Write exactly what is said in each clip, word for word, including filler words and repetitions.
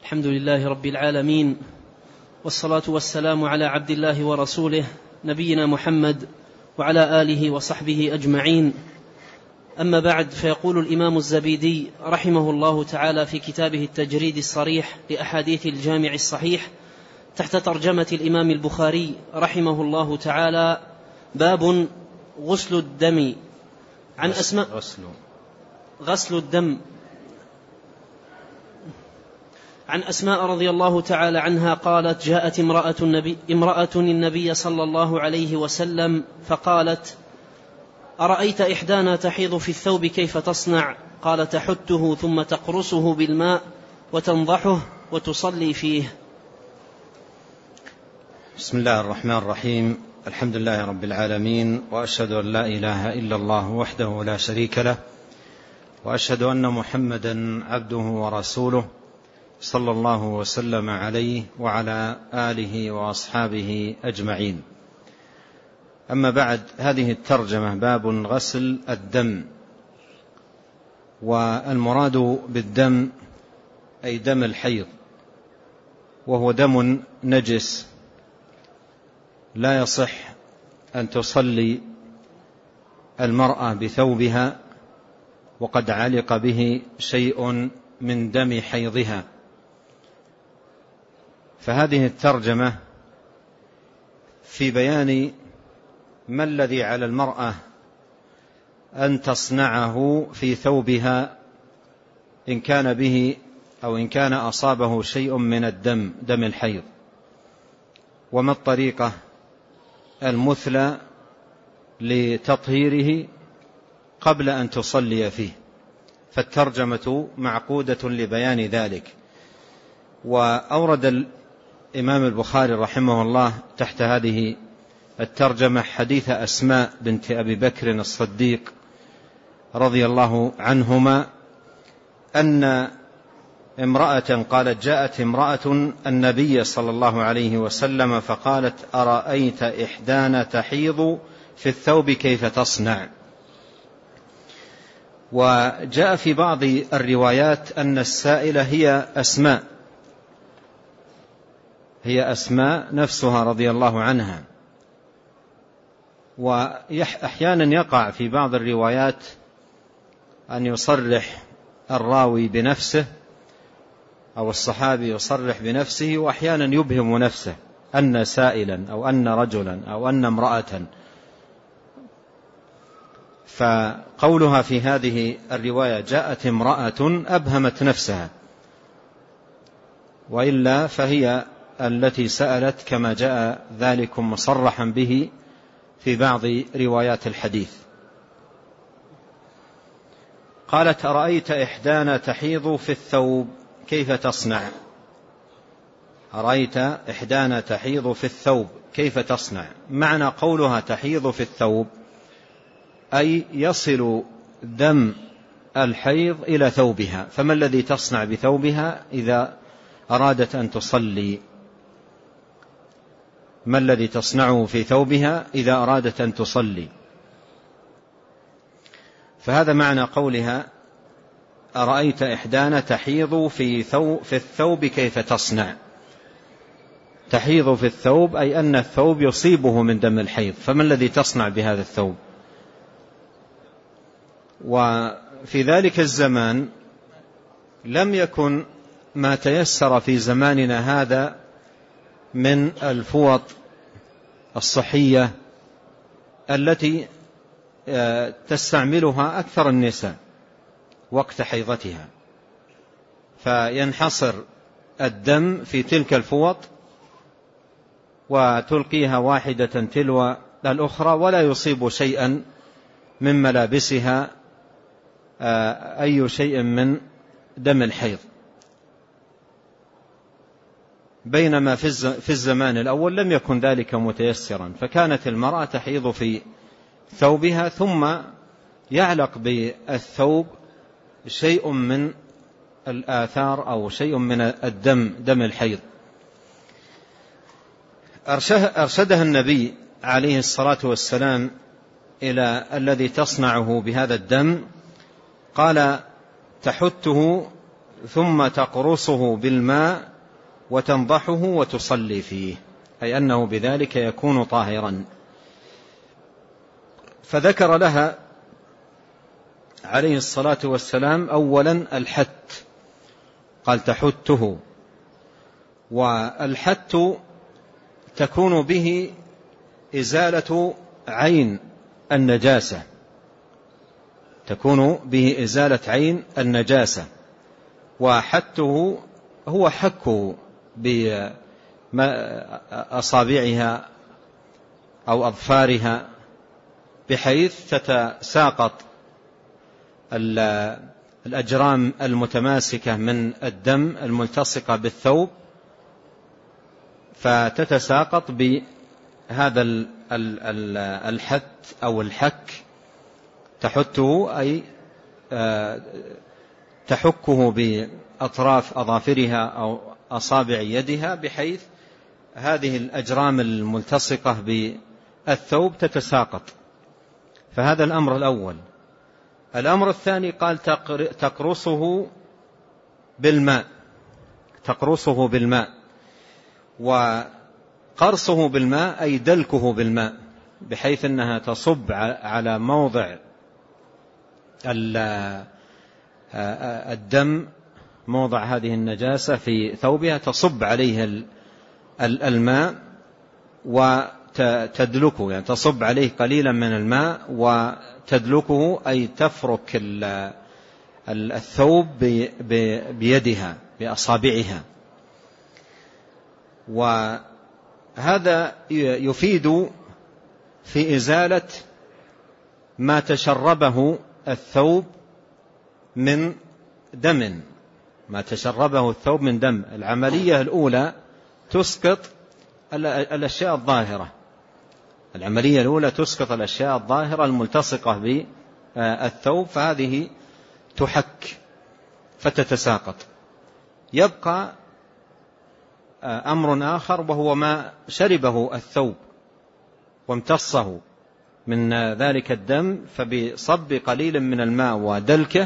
الحمد لله رب العالمين، والصلاة والسلام على عبد الله ورسوله نبينا محمد وعلى آله وصحبه أجمعين. أما بعد، فيقول الإمام الزبيدي رحمه الله تعالى في كتابه التجريد الصريح لأحاديث الجامع الصحيح تحت ترجمة الإمام البخاري رحمه الله تعالى: باب غسل الدم. عن أسماء غسل, غسل الدم عن أسماء رضي الله تعالى عنها قالت: جاءت امرأة النبي, امرأة النبي صلى الله عليه وسلم فقالت: أرأيت إحدانا تحيض في الثوب كيف تصنع؟ قال: تحته ثم تقرصه بالماء وتنضحه وتصلي فيه. بسم الله الرحمن الرحيم. الحمد لله رب العالمين، وأشهد أن لا إله إلا الله وحده لا شريك له، وأشهد أن محمدا عبده ورسوله صلى الله وسلم عليه وعلى آله وأصحابه أجمعين. أما بعد، هذه الترجمة باب غسل الدم، والمراد بالدم أي دم الحيض، وهو دم نجس لا يصح أن تصلي المرأة بثوبها وقد علق به شيء من دم حيضها. فهذه الترجمة في بيان ما الذي على المرأة أن تصنعه في ثوبها إن كان به أو إن كان أصابه شيء من الدم دم الحيض، وما الطريقة المثلى لتطهيره قبل أن تصلي فيه. فالترجمة معقودة لبيان ذلك. وأورد الإمام البخاري رحمه الله تحت هذه الترجمة حديث أسماء بنت أبي بكر الصديق رضي الله عنهما أن امرأة قالت: جاءت امرأة النبي صلى الله عليه وسلم فقالت: أرأيت إحدانا تحيض في الثوب كيف تصنع؟ وجاء في بعض الروايات أن السائلة هي أسماء هي أسماء نفسها رضي الله عنها. وأحيانا يقع في بعض الروايات أن يصرح الراوي بنفسه أو الصحابي يصرح بنفسه، وأحيانا يبهم نفسه أن سائلا أو أن رجلا أو أن امرأة. فقولها في هذه الرواية جاءت امرأة أبهمت نفسها، وإلا فهي التي سألت كما جاء ذلك مصرحا به في بعض روايات الحديث. قالت: أرأيت إحدانا تحيض في الثوب كيف تصنع؟ أرأيت إحدانا تحيض في الثوب كيف تصنع؟ معنى قولها تحيض في الثوب أي يصل دم الحيض إلى ثوبها. فما الذي تصنع بثوبها إذا أرادت أن تصلي؟ ما الذي تصنعه في ثوبها إذا أرادت أن تصلي؟ فهذا معنى قولها أرأيت إحدانا تحيض في, ثوب في الثوب كيف تصنع. تحيض في الثوب أي أن الثوب يصيبه من دم الحيض، فما الذي تصنع بهذا الثوب؟ وفي ذلك الزمان لم يكن ما تيسر في زماننا هذا من الفوط الصحية التي تستعملها أكثر النساء وقت حيضتها، فينحصر الدم في تلك الفوط وتلقيها واحدة تلو الأخرى ولا يصيب شيئا من ملابسها أي شيء من دم الحيض. بينما في الزمان الأول لم يكن ذلك متيسرا، فكانت المرأة تحيض في ثوبها ثم يعلق بالثوب شيء من الآثار أو شيء من الدم دم الحيض. أرشدها النبي عليه الصلاة والسلام إلى الذي تصنعه بهذا الدم، قال: تحته ثم تقرصه بالماء وتنضحه وتصلي فيه، أي أنه بذلك يكون طاهرا. فذكر لها عليه الصلاة والسلام أولا الحت، قال تحته، والحت تكون به إزالة عين النجاسة، تكون به إزالة عين النجاسة، وحته هو حكه بأصابعها أو أظفارها بحيث تتساقط الأجرام المتماسكة من الدم الملتصقة بالثوب، فتتساقط بهذا الحت أو الحك، تحته أي تحكه بأطراف أظافرها أو أصابع يدها بحيث هذه الأجرام الملتصقة بالثوب تتساقط. فهذا الأمر الأول. الأمر الثاني قال تقرصه بالماء، تقرصه بالماء، وقرصه بالماء أي دلكه بالماء بحيث أنها تصب على موضع الدم، موضع هذه النجاسة في ثوبها، تصب عليه الماء وتدلكه، يعني تصب عليه قليلا من الماء وتدلكه أي تفرك الثوب بيدها بأصابعها. وهذا يفيد في إزالة ما تشربه الثوب من دم، ما تشربه الثوب من دم. العملية الأولى تسقط الأشياء الظاهرة، العملية الأولى تسقط الأشياء الظاهرة الملتصقة بالثوب، فهذه تحك فتتساقط. يبقى أمر آخر وهو ما شربه الثوب وامتصه من ذلك الدم، فبصب قليل من الماء ودلكه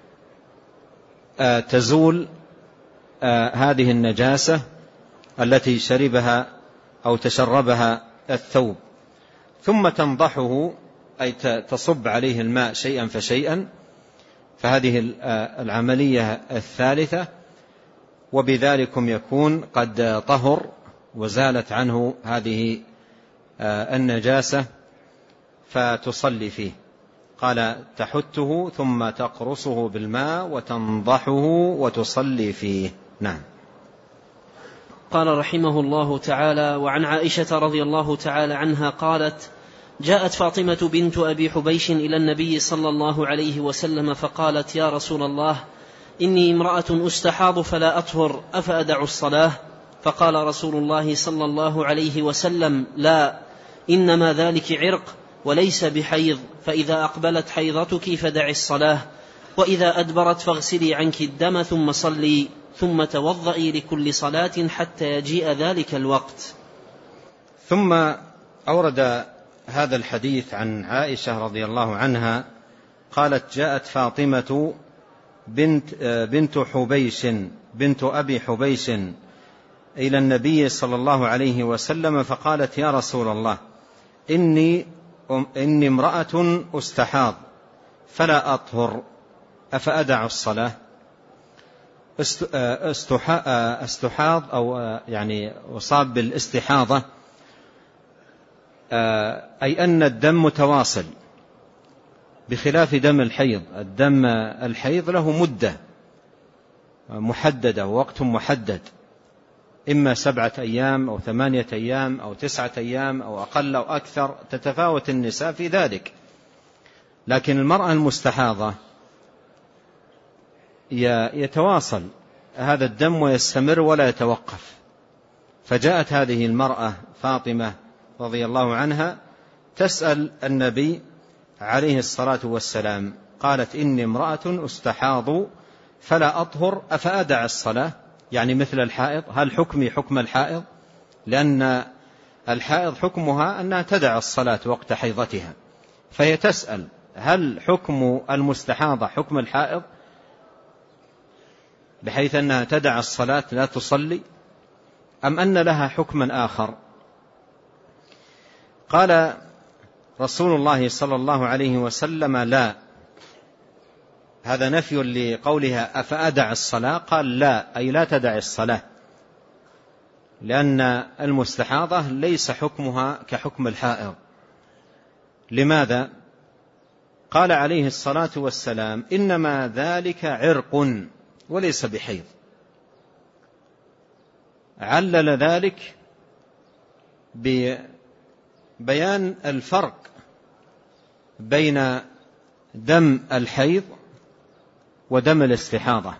تزول هذه النجاسة التي شربها أو تشربها الثوب. ثم تنضحه أي تصب عليه الماء شيئا فشيئا، فهذه العملية الثالثة، وبذلكم يكون قد طهر وزالت عنه هذه النجاسة فتصلي فيه. قال تحته ثم تقرصه بالماء وتنضحه وتصلي فيه. نعم. قال رحمه الله تعالى: وعن عائشة رضي الله تعالى عنها قالت: جاءت فاطمة بنت أبي حبيش إلى النبي صلى الله عليه وسلم فقالت: يا رسول الله، إني امرأة أستحاض فلا أطهر، أفأدع الصلاة؟ فقال رسول الله صلى الله عليه وسلم: لا، إنما ذلك عرق وليس بحيض، فإذا أقبلت حيضتك فدع الصلاة، وإذا أدبرت فاغسلي عنك الدم ثم صلي، ثم توضئي لكل صلاة حتى يجيء ذلك الوقت. ثم أورد هذا الحديث عن عائشة رضي الله عنها قالت: جاءت فاطمة بنت, بنت حبيش بنت أبي حبيش إلى النبي صلى الله عليه وسلم فقالت: يا رسول الله، إني, إني امرأة أستحاض فلا أطهر، أفأدع الصلاة؟ استحاض أو يعني أصاب بالاستحاضة أي أن الدم متواصل، بخلاف دم الحيض. الدم الحيض له مدة محددة ووقت محدد، إما سبعة أيام أو ثمانية أيام أو تسعة أيام أو أقل أو أكثر، تتفاوت النساء في ذلك. لكن المرأة المستحاضة يتواصل هذا الدم ويستمر ولا يتوقف. فجاءت هذه المرأة فاطمة رضي الله عنها تسأل النبي عليه الصلاة والسلام، قالت: إني امرأة أستحاض فلا أطهر، أفأدع الصلاة؟ يعني مثل الحائض، هل حكمي حكم الحائض؟ لأن الحائض حكمها أنها تدع الصلاة وقت حيضتها، فهي تسأل: هل حكم المستحاضة حكم الحائض؟ بحيث أنها تدع الصلاة لا تصلي، أم أن لها حكما آخر؟ قال رسول الله صلى الله عليه وسلم: لا. هذا نفي لقولها أفأدع الصلاة؟ قال لا، أي لا تدع الصلاة، لأن المستحاضة ليس حكمها كحكم الحائض. لماذا؟ قال عليه الصلاة والسلام: إنما ذلك عرق وليس بحيض. علل ذلك ببيان الفرق بين دم الحيض ودم الاستحاضة.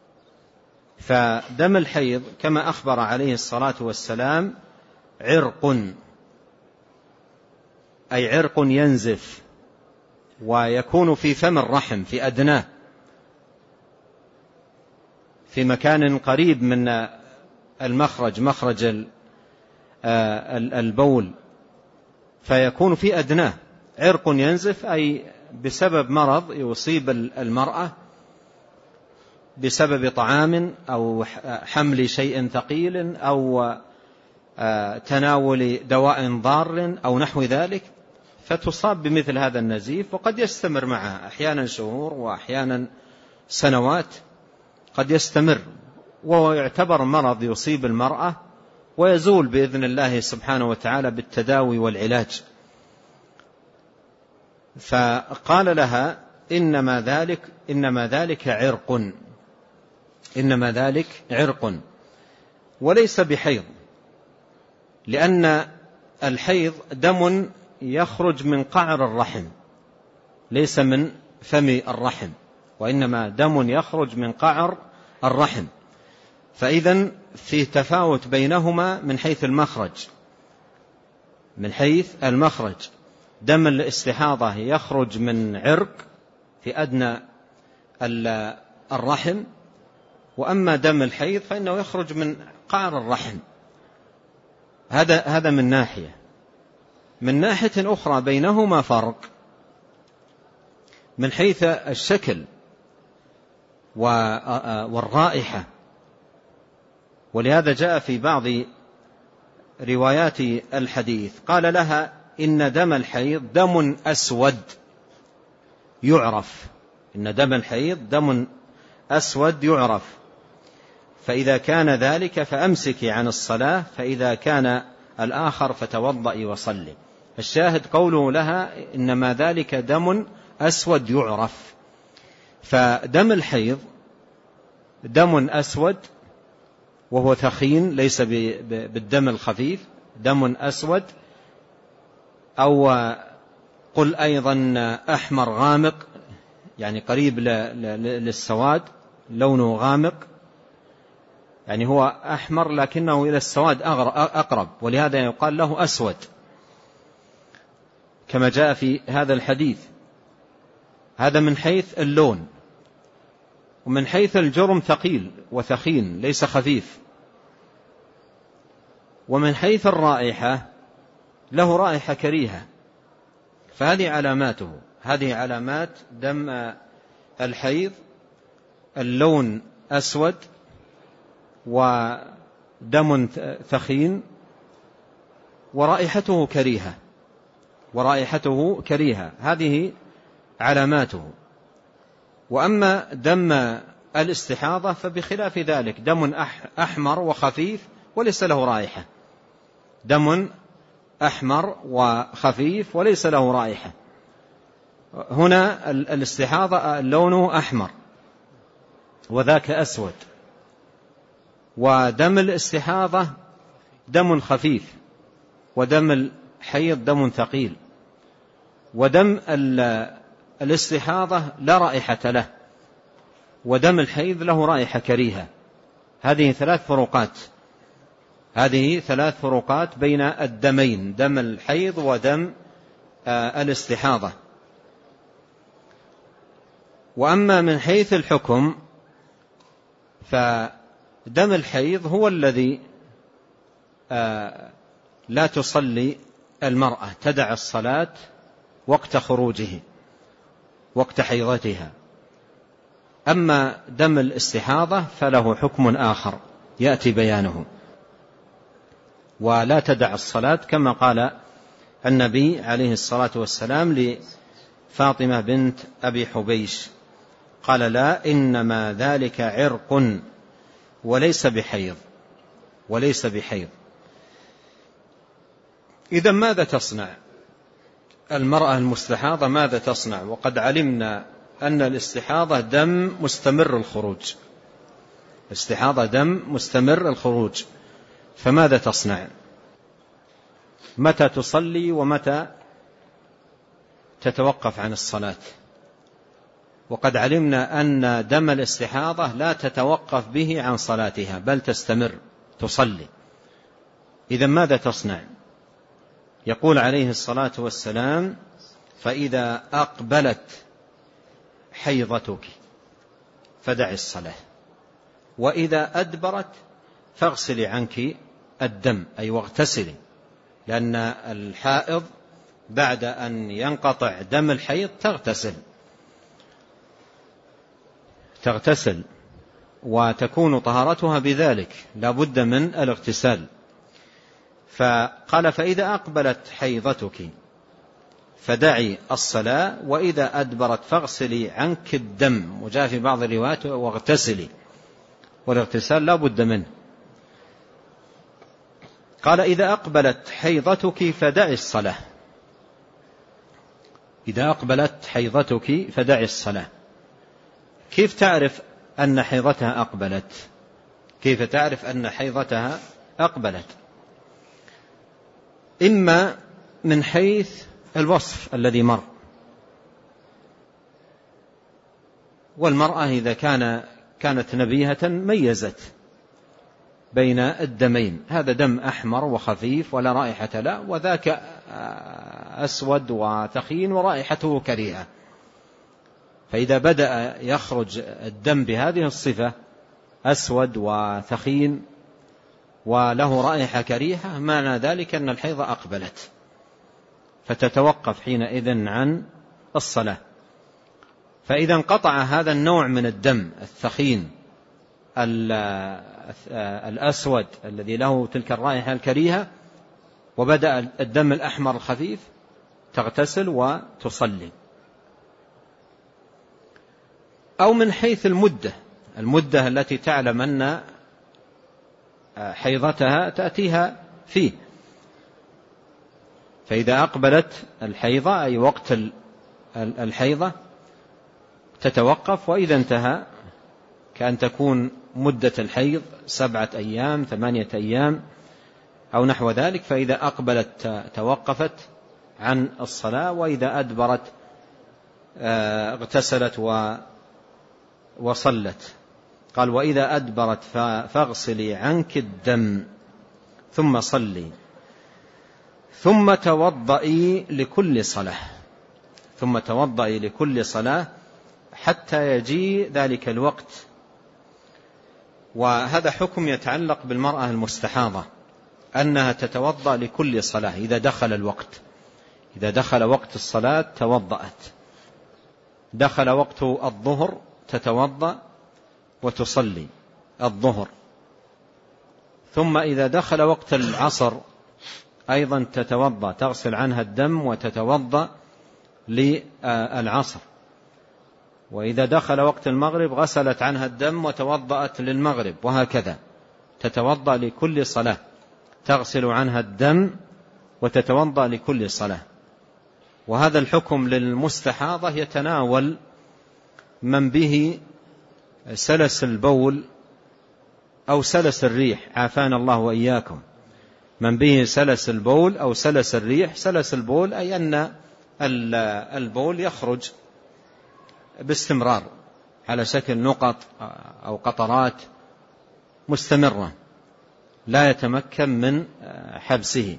فدم الحيض كما أخبر عليه الصلاة والسلام عرق، أي عرق ينزف ويكون في فم الرحم، في أدناه، في مكان قريب من المخرج، مخرج البول، فيكون في أدناه عرق ينزف، أي بسبب مرض يصيب المرأة بسبب طعام أو حمل شيء ثقيل أو تناول دواء ضار أو نحو ذلك، فتصاب بمثل هذا النزيف، وقد يستمر معها أحيانا شهور وأحيانا سنوات، قد يستمر، وهو يعتبر مرض يصيب المرأة ويزول بإذن الله سبحانه وتعالى بالتداوي والعلاج. فقال لها: إنما ذلك إنما ذلك عرق، إنما ذلك عرق وليس بحيض، لأن الحيض دم يخرج من قعر الرحم ليس من فم الرحم، وإنما دم يخرج من قعر الرحم. فإذن في تفاوت بينهما من حيث المخرج، من حيث المخرج دم الاستحاضة يخرج من عرق في أدنى الرحم، وأما دم الحيض فإنه يخرج من قعر الرحم. هذا هذا من ناحية. من ناحية أخرى بينهما فرق من حيث الشكل والرائحة، ولهذا جاء في بعض روايات الحديث قال لها: إن دم الحيض دم أسود يعرف، إن دم الحيض دم أسود يعرف، فإذا كان ذلك فأمسكي عن الصلاة، فإذا كان الآخر فتوضئي وصلي. الشاهد قوله لها: إنما ذلك دم أسود يعرف. فدم الحيض دم أسود وهو ثخين، ليس بالدم الخفيف، دم أسود، أو قل أيضا أحمر غامق، يعني قريب للسواد، لونه غامق، يعني هو أحمر لكنه إلى السواد أقرب، ولهذا يقال له أسود كما جاء في هذا الحديث. هذا من حيث اللون. ومن حيث الجرم ثقيل وثخين ليس خفيف. ومن حيث الرائحة له رائحة كريهة. فهذه علاماته، هذه علامات دم الحيض: اللون أسود، ودم ثخين، ورائحته كريهة، ورائحته كريهة، هذه علاماته. وأما دم الاستحاضة فبخلاف ذلك، دم أحمر وخفيف وليس له رائحة، دم أحمر وخفيف وليس له رائحة. هنا الاستحاضة لونه أحمر وذاك أسود، ودم الاستحاضة دم خفيف، ودم الحيض دم ثقيل. ودم الاستحاضة لا رائحة له، ودم الحيض له رائحة كريهة. هذه ثلاث فروقات، هذه ثلاث فروقات بين الدمين، دم الحيض ودم الاستحاضة. وأما من حيث الحكم فدم الحيض هو الذي لا تصلي المرأة، تدع الصلاة وقت خروجه، وقت حيضتها. أما دم الاستحاضة فله حكم آخر يأتي بيانه. ولا تدع الصلاة كما قال النبي عليه الصلاة والسلام لفاطمة بنت أبي حبيش، قال لا، إنما ذلك عرق وليس بحيض وليس بحيض. إذا ماذا تصنع المرأة المستحاضة؟ ماذا تصنع وقد علمنا أن الاستحاضة دم مستمر الخروج، الاستحاضة دم مستمر الخروج، فماذا تصنع؟ متى تصلي ومتى تتوقف عن الصلاة؟ وقد علمنا أن دم الاستحاضة لا تتوقف به عن صلاتها بل تستمر تصلي. إذا ماذا تصنع؟ يقول عليه الصلاة والسلام فإذا أقبلت حيضتك فدع الصلاة، وإذا أدبرت فاغسلي عنك الدم، أي واغتسلي، لأن الحائض بعد أن ينقطع دم الحيض تغتسل تغتسل وتكون طهارتها بذلك، لا بد من الاغتسال. فقال فإذا أقبلت حيضتك فدعي الصلاة، وإذا أدبرت فاغسلي عنك الدم، وجاء في بعض الروايات واغتسلي، والاغتسال لا بد منه. قال إذا أقبلت حيضتك فدعي الصلاة، إذا أقبلت حيضتك فدعي الصلاة. كيف تعرف أن حيضتها أقبلت؟ كيف تعرف أن حيضتها أقبلت؟ إما من حيث الوصف الذي مر، والمرأة إذا كان كانت نبيهة ميزت بين الدمين، هذا دم أحمر وخفيف ولا رائحة له، وذاك أسود وثخين ورائحته كريهة. فإذا بدأ يخرج الدم بهذه الصفة أسود وثخين وله رائحة كريهة، معنى ذلك أن الحيض أقبلت، فتتوقف حينئذ عن الصلاة. فإذا انقطع هذا النوع من الدم الثخين الأسود الذي له تلك الرائحة الكريهة، وبدأ الدم الأحمر الخفيف، تغتسل وتصلي. أو من حيث المدة، المدة التي تعلم أن حيضتها تأتيها فيه، فإذا أقبلت الحيضة أي وقت الحيضة تتوقف، وإذا انتهى كأن تكون مدة الحيض سبعة أيام ثمانية أيام أو نحو ذلك، فإذا أقبلت توقفت عن الصلاة، وإذا أدبرت اغتسلت وصلت. قال وإذا أدبرت فاغسلي عنك الدم ثم صلي ثم توضئي لكل صلاة، ثم توضئي لكل صلاة حتى يجي ذلك الوقت. وهذا حكم يتعلق بالمرأة المستحاضة، أنها تتوضأ لكل صلاة إذا دخل الوقت، إذا دخل وقت الصلاة توضأت، دخل وقت الظهر تتوضأ وتصلي الظهر، ثم إذا دخل وقت العصر أيضا تتوضأ، تغسل عنها الدم وتتوضأ للعصر، وإذا دخل وقت المغرب غسلت عنها الدم وتوضأت للمغرب، وهكذا تتوضأ لكل صلاة، تغسل عنها الدم وتتوضأ لكل صلاة. وهذا الحكم للمستحاضة يتناول من به سلس البول أو سلس الريح، عافانا الله وإياكم، من به سلس البول أو سلس الريح. سلس البول أي أن البول يخرج باستمرار على شكل نقط أو قطرات مستمرة لا يتمكن من حبسه.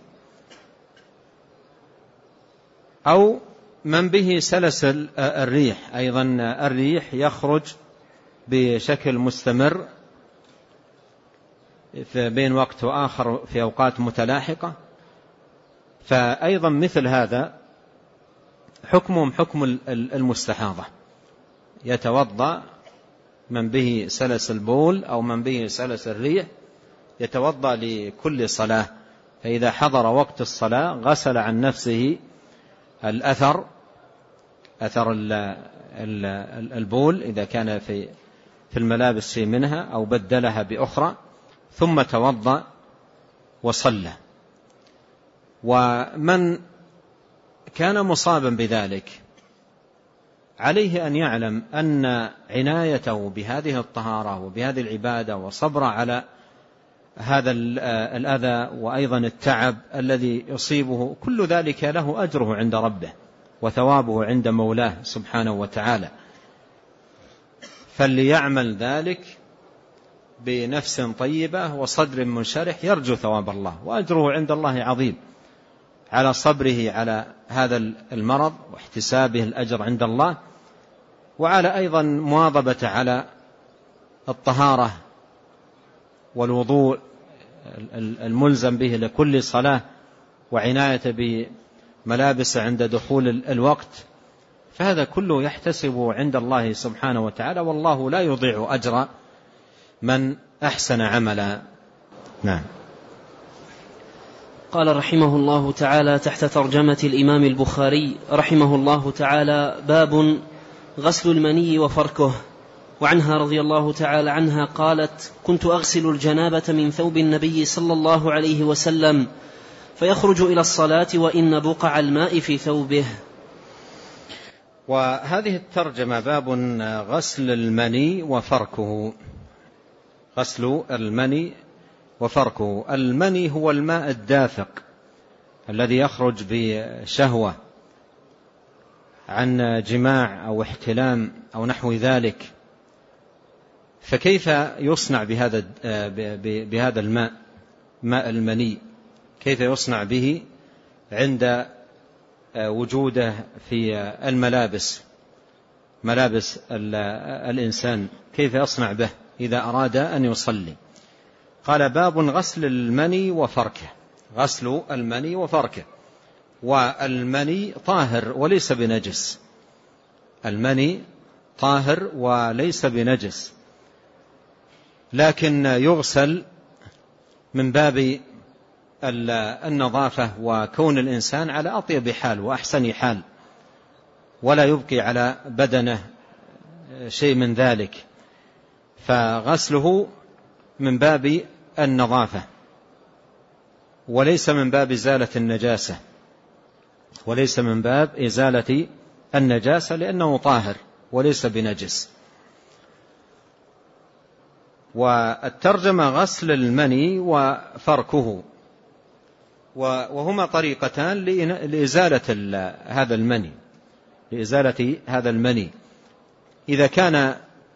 أو من به سلس الريح، أيضا الريح يخرج بشكل مستمر بين وقت وآخر في أوقات متلاحقة، فأيضا مثل هذا حكمهم حكم المستحاضة، يتوضأ من به سلس البول أو من به سلس الريح يتوضأ لكل صلاة، فإذا حضر وقت الصلاة غسل عن نفسه الأثر أثر البول إذا كان في في الملابس شيء منها أو بدلها بأخرى، ثم توضأ وصلى. ومن كان مصابا بذلك عليه أن يعلم أن عنايته بهذه الطهارة وبهذه العبادة وصبر على هذا الأذى وأيضا التعب الذي يصيبه كل ذلك له أجره عند ربه وثوابه عند مولاه سبحانه وتعالى، فليعمل ذلك بنفس طيبة وصدر منشرح يرجو ثواب الله، وأجره عند الله عظيم على صبره على هذا المرض واحتسابه الأجر عند الله، وعلى أيضا مواظبة على الطهارة والوضوء الملزم به لكل صلاة، وعناية بملابس عند دخول الوقت، فهذا كله يحتسب عند الله سبحانه وتعالى، والله لا يضيع أجر من أحسن عملا. نعم. قال رحمه الله تعالى تحت ترجمة الإمام البخاري رحمه الله تعالى: باب غسل المني وفركه. وعنها رضي الله تعالى عنها قالت: كنت أغسل الجنابة من ثوب النبي صلى الله عليه وسلم فيخرج إلى الصلاة وإن بقع الماء في ثوبه. وهذه الترجمة باب غسل المني وفركه. غسل المني وفركه. المني هو الماء الدافق الذي يخرج بشهوة عن جماع أو احتلام أو نحو ذلك، فكيف يصنع بهذا بهذا الماء ماء المني؟ كيف يصنع به عند وجوده في الملابس ملابس الإنسان؟ كيف يصنع به إذا أراد أن يصلي؟ قال: باب غسل المني وفركه. غسل المني وفركه. والمني طاهر وليس بنجس. المني طاهر وليس بنجس، لكن يغسل من باب النظافة وكون الإنسان على أطيب حال وأحسن حال، ولا يبقي على بدنه شيء من ذلك، فغسله من باب النظافة وليس من باب إزالة النجاسة وليس من باب إزالة النجاسة لأنه طاهر وليس بنجس. والترجمة غسل المني وفركه، وهما طريقتان لإزالة هذا المني لإزالة هذا المني إذا كان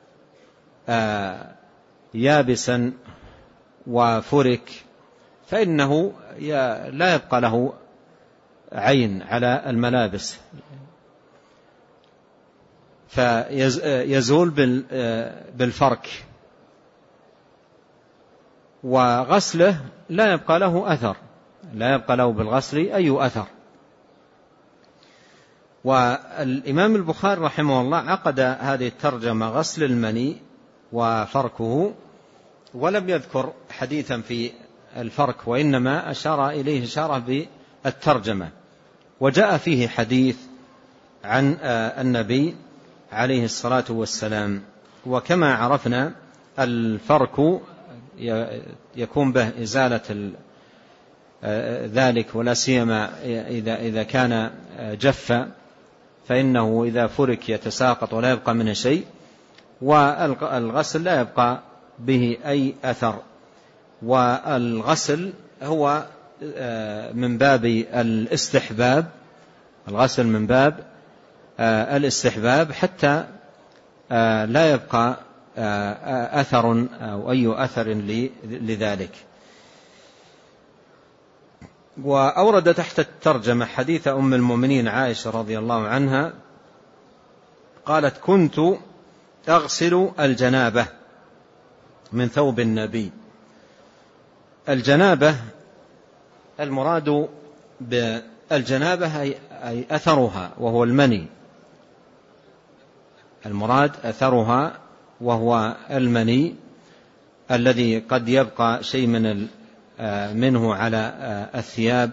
يابسا وفرك فإنه لا يبقى له عين على الملابس، فيزول بالفرك، وغسله لا يبقى له أثر لا يبقى له بالغسل أي أثر. والإمام البخاري رحمه الله عقد هذه الترجمة غسل المني وفركه، ولم يذكر حديثا في الفرك، وإنما أشار إليه إشارة بالترجمة. وجاء فيه حديث عن النبي عليه الصلاة والسلام. وكما عرفنا الفرك يكون به إزالة ذلك، ولا سيما إذا إذا كان جف فإنه إذا فرك يتساقط ولا يبقى منه شيء، والغسل لا يبقى به أي أثر. والغسل هو من باب الاستحباب الغسل من باب الاستحباب حتى لا يبقى أثر أو أي أثر لذلك. وأورد تحت الترجمة حديث أم المؤمنين عائشة رضي الله عنها قالت: كنت أغسل الجنابة من ثوب النبي. الجنابة المراد بالجنابة أي أثرها وهو المني، المراد أثرها وهو المني الذي قد يبقى شيء من منه على الثياب.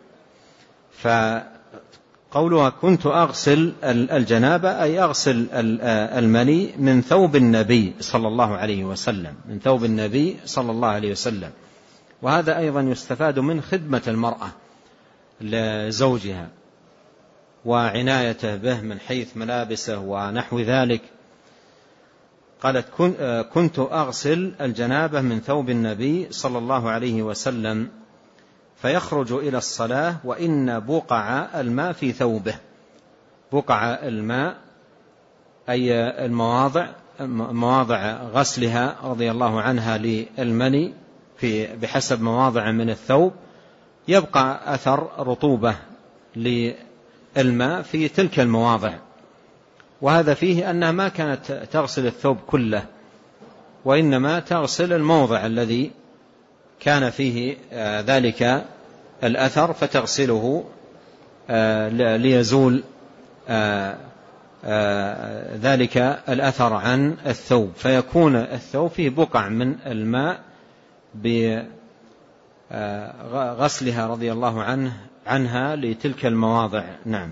فقولها كنت أغسل الجنابة أي أغسل المني من ثوب النبي صلى الله عليه وسلم، من ثوب النبي صلى الله عليه وسلم. وهذا أيضا يستفاد من خدمة المرأة لزوجها وعنايته به من حيث ملابسه ونحو ذلك. قالت كنت أغسل الجنابة من ثوب النبي صلى الله عليه وسلم فيخرج إلى الصلاة وإن بقع الماء في ثوبه. بقع الماء أي المواضع مواضع غسلها رضي الله عنها للمني في بحسب مواضع من الثوب، يبقى أثر رطوبة للماء في تلك المواضع. وهذا فيه أنها ما كانت تغسل الثوب كله، وإنما تغسل الموضع الذي كان فيه ذلك الأثر فتغسله ليزول ذلك الأثر عن الثوب، فيكون الثوب فيه بقع من الماء بغسلها رضي الله عنه عنها لتلك المواضع. نعم.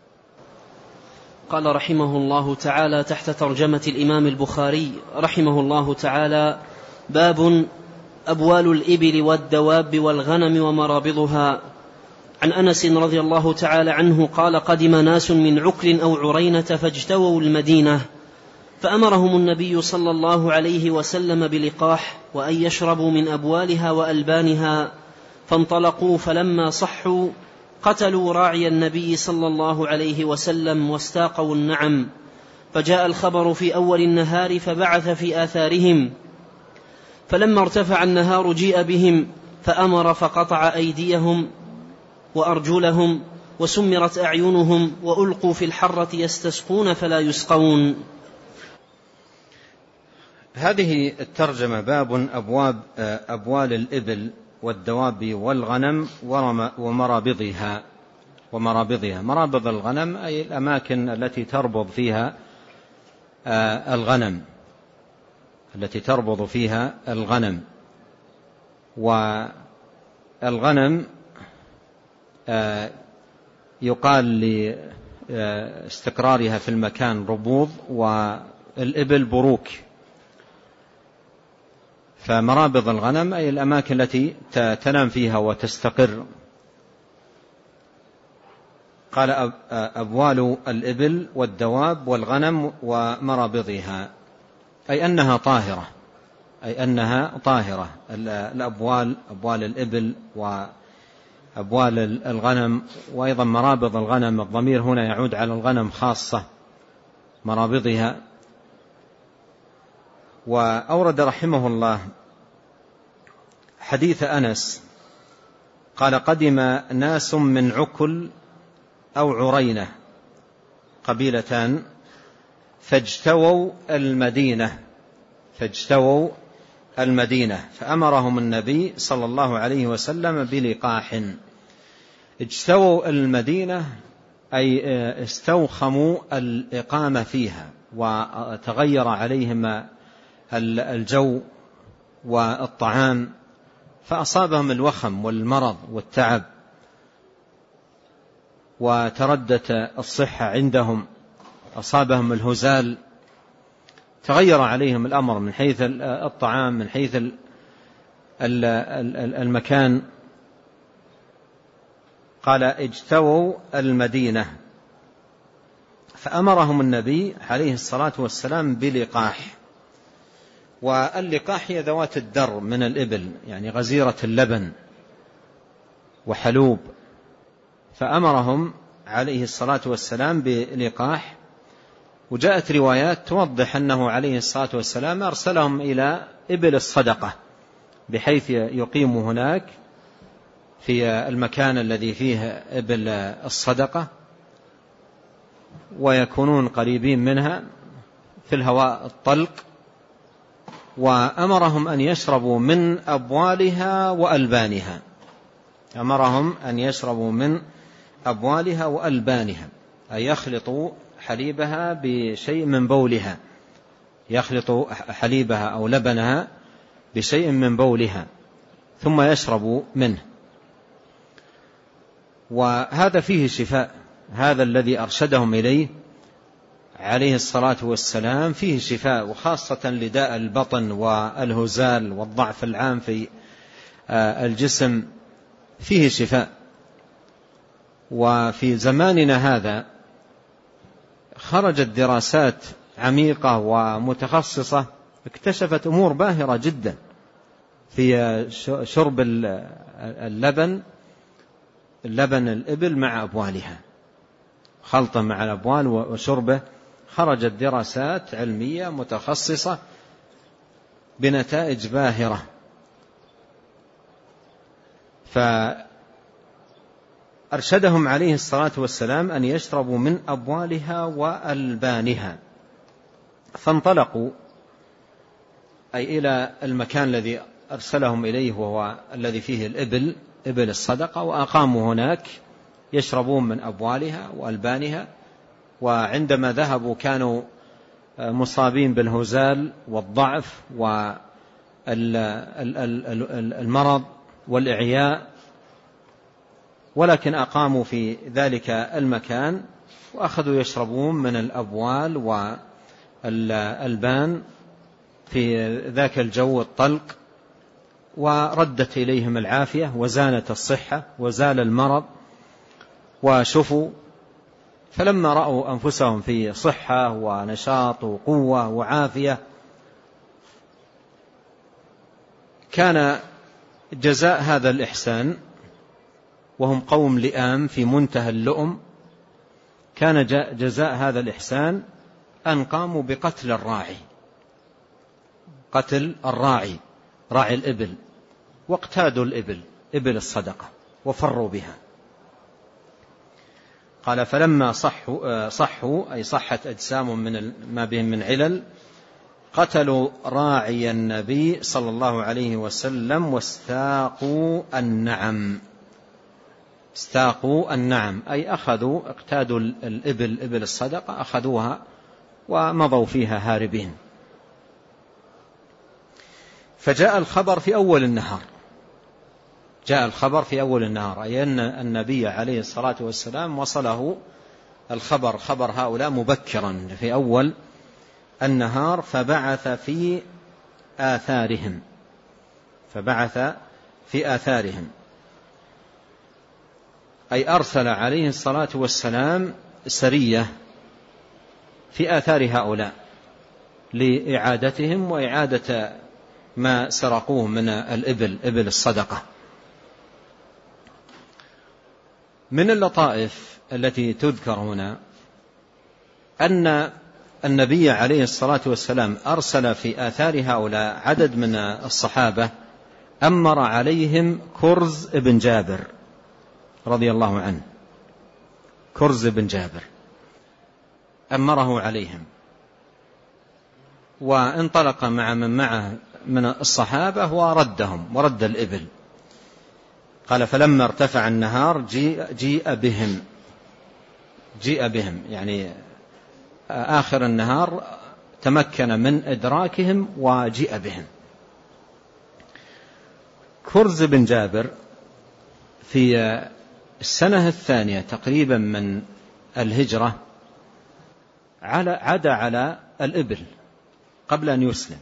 قال رحمه الله تعالى تحت ترجمة الإمام البخاري رحمه الله تعالى: باب أبوال الإبل والدواب والغنم ومرابضها. عن أنس رضي الله تعالى عنه قال: قدم ناس من عكر أو عرينة فاجتووا المدينة، فأمرهم النبي صلى الله عليه وسلم بلقاح وأن يشربوا من أبوالها وألبانها، فانطلقوا، فلما صحوا قتلوا راعي النبي صلى الله عليه وسلم واستاقوا النعم. فجاء الخبر في أول النهار فبعث في آثارهم، فلما ارتفع النهار جيء بهم فأمر فقطع أيديهم وأرجلهم وسمرت أعينهم وألقوا في الحرة يستسقون فلا يسقون. هذه الترجمة باب أبواب أبوال الإبل والدواب والغنم ومرابضها. ومرابضها مرابض الغنم أي الأماكن التي تربض فيها الغنم التي تربض فيها الغنم. والغنم يقال لاستقرارها في المكان ربوض، والإبل بروك. فمرابض الغنم أي الأماكن التي تنام فيها وتستقر. قال أبوال الإبل والدواب والغنم ومرابضها أي أنها طاهرة، أي أنها طاهرة. الأبوال أبوال الإبل وأبوال الغنم، وأيضا مرابض الغنم الضمير هنا يعود على الغنم خاصة مرابضها. وأورد رحمه الله حديث أنس قال: قدم ناس من عكل أو عرينة قبيلتان فاجتووا المدينة فاجتووا المدينة فأمرهم النبي صلى الله عليه وسلم بلقاح. اجتووا المدينة أي استوخموا الإقامة فيها وتغير عليهم الجو والطعام، فأصابهم الوخم والمرض والتعب، وتردت الصحة عندهم، أصابهم الهزال، تغير عليهم الأمر من حيث الطعام من حيث المكان. قال: اجتووا المدينة فأمرهم النبي عليه الصلاة والسلام بلقاح. واللقاح هي ذوات الدر من الإبل، يعني غزيرة اللبن وحلوب. فأمرهم عليه الصلاة والسلام بلقاح. وجاءت روايات توضح أنه عليه الصلاة والسلام أرسلهم إلى إبل الصدقة، بحيث يقيم هناك في المكان الذي فيه إبل الصدقة ويكونون قريبين منها في الهواء الطلق. وأمرهم أن يشربوا من أبوالها وألبانها أمرهم أن يشربوا من أبوالها وألبانها أي يخلطوا حليبها بشيء من بولها يخلط حليبها أو لبنها بشيء من بولها ثم يشرب منه. وهذا فيه شفاء، هذا الذي أرشدهم إليه عليه الصلاة والسلام فيه شفاء، وخاصة لداء البطن والهزال والضعف العام في الجسم فيه شفاء. وفي زماننا هذا خرجت دراسات عميقة ومتخصصة اكتشفت أمور باهرة جدا في شرب اللبن اللبن الإبل مع أبوالها، خلطة مع الأبوال وشربه. خرجت دراسات علمية متخصصة بنتائج باهرة. فأرشدهم عليه الصلاة والسلام أن يشربوا من أبوالها وألبانها، فانطلقوا أي إلى المكان الذي أرسلهم إليه وهو الذي فيه الإبل، إبل الصدقة، وأقاموا هناك يشربون من أبوالها وألبانها. وعندما ذهبوا كانوا مصابين بالهزال والضعف والمرض والإعياء، ولكن أقاموا في ذلك المكان وأخذوا يشربون من الأبوال والألبان في ذاك الجو الطلق، وردت إليهم العافية وزانت الصحة وزال المرض وشفوا. فلما رأوا أنفسهم في صحة ونشاط وقوة وعافية، كان جزاء هذا الإحسان، وهم قوم لئام في منتهى اللؤم، كان جزاء هذا الإحسان أن قاموا بقتل الراعي، قتل الراعي راعي الإبل، واقتادوا الإبل إبل الصدقة وفروا بها. قال فلما صحوا, صحوا أي صحت أجسام من ما بهم من علل، قتلوا راعي النبي صلى الله عليه وسلم واستاقوا النعم. استاقوا النعم أي أخذوا اقتادوا الإبل إبل الصدقة، أخذوها ومضوا فيها هاربين. فجاء الخبر في أول النهار، جاء الخبر في أول النهار أي أن النبي عليه الصلاة والسلام وصله الخبر، خبر هؤلاء مبكرا في أول النهار، فبعث في آثارهم فبعث في آثارهم أي أرسل عليه الصلاة والسلام سرية في آثار هؤلاء لإعادتهم وإعادة ما سرقوه من الإبل إبل الصدقة. من اللطائف التي تذكر هنا أن النبي عليه الصلاة والسلام أرسل في آثار هؤلاء عدد من الصحابة، أمر عليهم كرز بن جابر رضي الله عنه، كرز بن جابر أمره عليهم، وانطلق مع من معه من الصحابة وردهم ورد الإبل. قال فلما ارتفع النهار جيء, جيء بهم جيء بهم يعني آخر النهار تمكن من إدراكهم وجيء بهم. كرز بن جابر في السنة الثانية تقريبا من الهجرة عدا على الإبل قبل أن يسلم،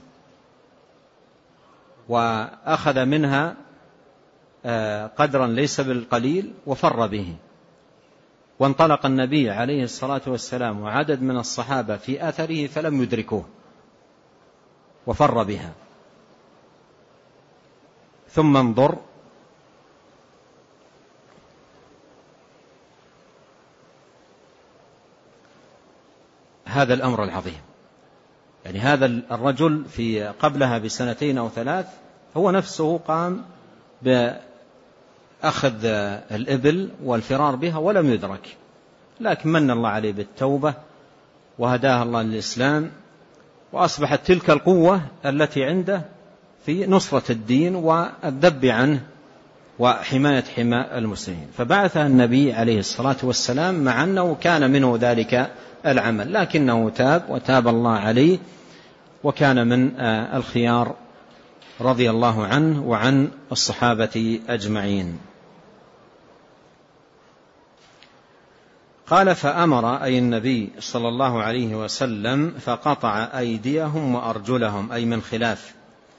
وأخذ منها قدرا ليس بالقليل وفر به. وانطلق النبي عليه الصلاة والسلام وعدد من الصحابة في أثره فلم يدركوه وفر بها. ثم انظر هذا الأمر العظيم، يعني هذا الرجل في قبلها بسنتين أو ثلاث هو نفسه قام بأخذ الإبل والفرار بها ولم يدرك، لكن من الله عليه بالتوبة وهداه الله للإسلام، وأصبحت تلك القوة التي عنده في نصرة الدين والذب عنه وحماية حماء المسلمين. فبعثها النبي عليه الصلاة والسلام مع أنه كان منه ذلك العمل، لكنه تاب وتاب الله عليه وكان من الخيار رضي الله عنه وعن الصحابة أجمعين. قال فأمر أي النبي صلى الله عليه وسلم فقطع أيديهم وأرجلهم أي من خلاف،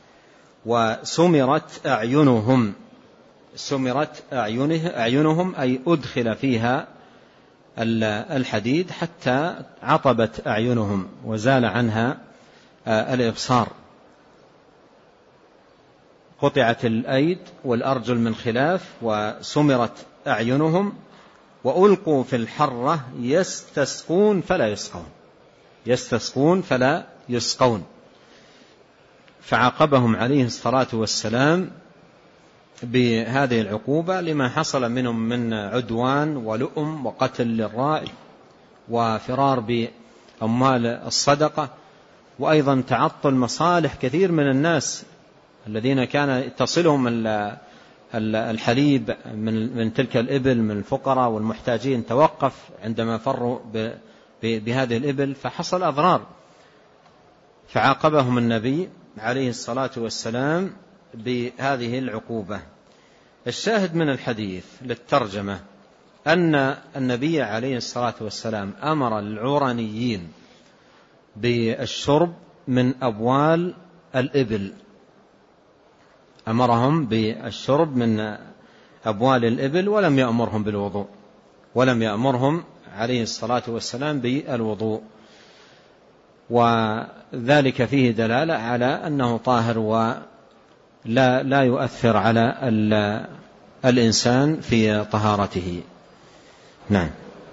وسمرت أعينهم، سمرت أعينهم أي أدخل فيها الحديد حتى عطبت أعينهم وزال عنها الإبصار. قطعت الأيد والأرجل من خلاف وسمرت أعينهم وألقوا في الحرة يستسقون فلا يسقون، يستسقون فلا يسقون. فعاقبهم عليه الصلاة والسلام بهذه العقوبة لما حصل منهم من عدوان ولؤم وقتل للراعي وفرار بأموال الصدقة، وأيضا تعطل مصالح كثير من الناس الذين كان تصلهم الحليب من تلك الإبل من الفقراء والمحتاجين، توقف عندما فروا بهذه الإبل فحصل أضرار، فعاقبهم النبي عليه الصلاة والسلام بهذه العقوبة. الشاهد من الحديث للترجمة أن النبي عليه الصلاة والسلام أمر العرنيين بالشرب من أبوال الإبل، أمرهم بالشرب من أبوال الإبل ولم يأمرهم بالوضوء، ولم يأمرهم عليه الصلاة والسلام بالوضوء، وذلك فيه دلالة على أنه طاهر ولا لا يؤثر على الإنسان في طهارته. نعم.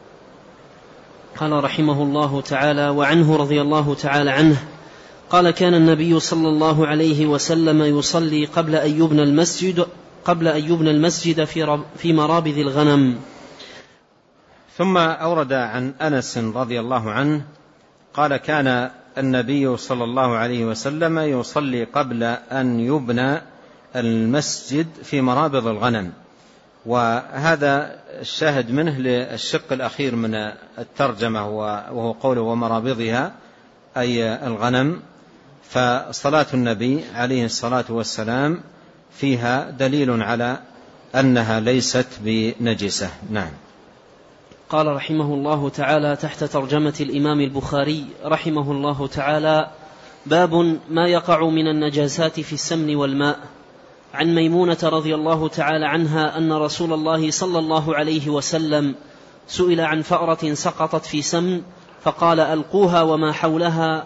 قال رحمه الله تعالى: وعنه رضي الله تعالى عنه قال: كان النبي صلى الله عليه وسلم يصلي قبل أن يبنى المسجد قبل أن يبنى المسجد في في مرابض الغنم. ثم أورد عن أنس رضي الله عنه قال: كان النبي صلى الله عليه وسلم يصلي قبل أن يبنى المسجد في مرابض الغنم. وهذا الشاهد منه للشق الأخير من الترجمة وهو قوله ومرابضها أي الغنم، فصلاة النبي عليه الصلاة والسلام فيها دليل على أنها ليست بنجسة. نعم. قال رحمه الله تعالى تحت ترجمة الإمام البخاري رحمه الله تعالى: باب ما يقع من النجاسات في السمن والماء. عن ميمونة رضي الله تعالى عنها أن رسول الله صلى الله عليه وسلم سئل عن فأرة سقطت في سمن فقال: ألقوها وما حولها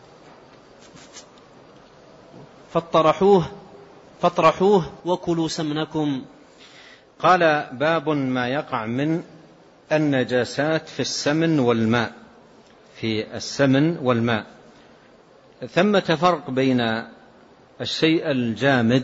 فاطرحوه فاطرحوه وكلوا سمنكم. قال: باب ما يقع من النجاسات في السمن والماء. في السمن والماء ثمة فرق بين الشيء الجامد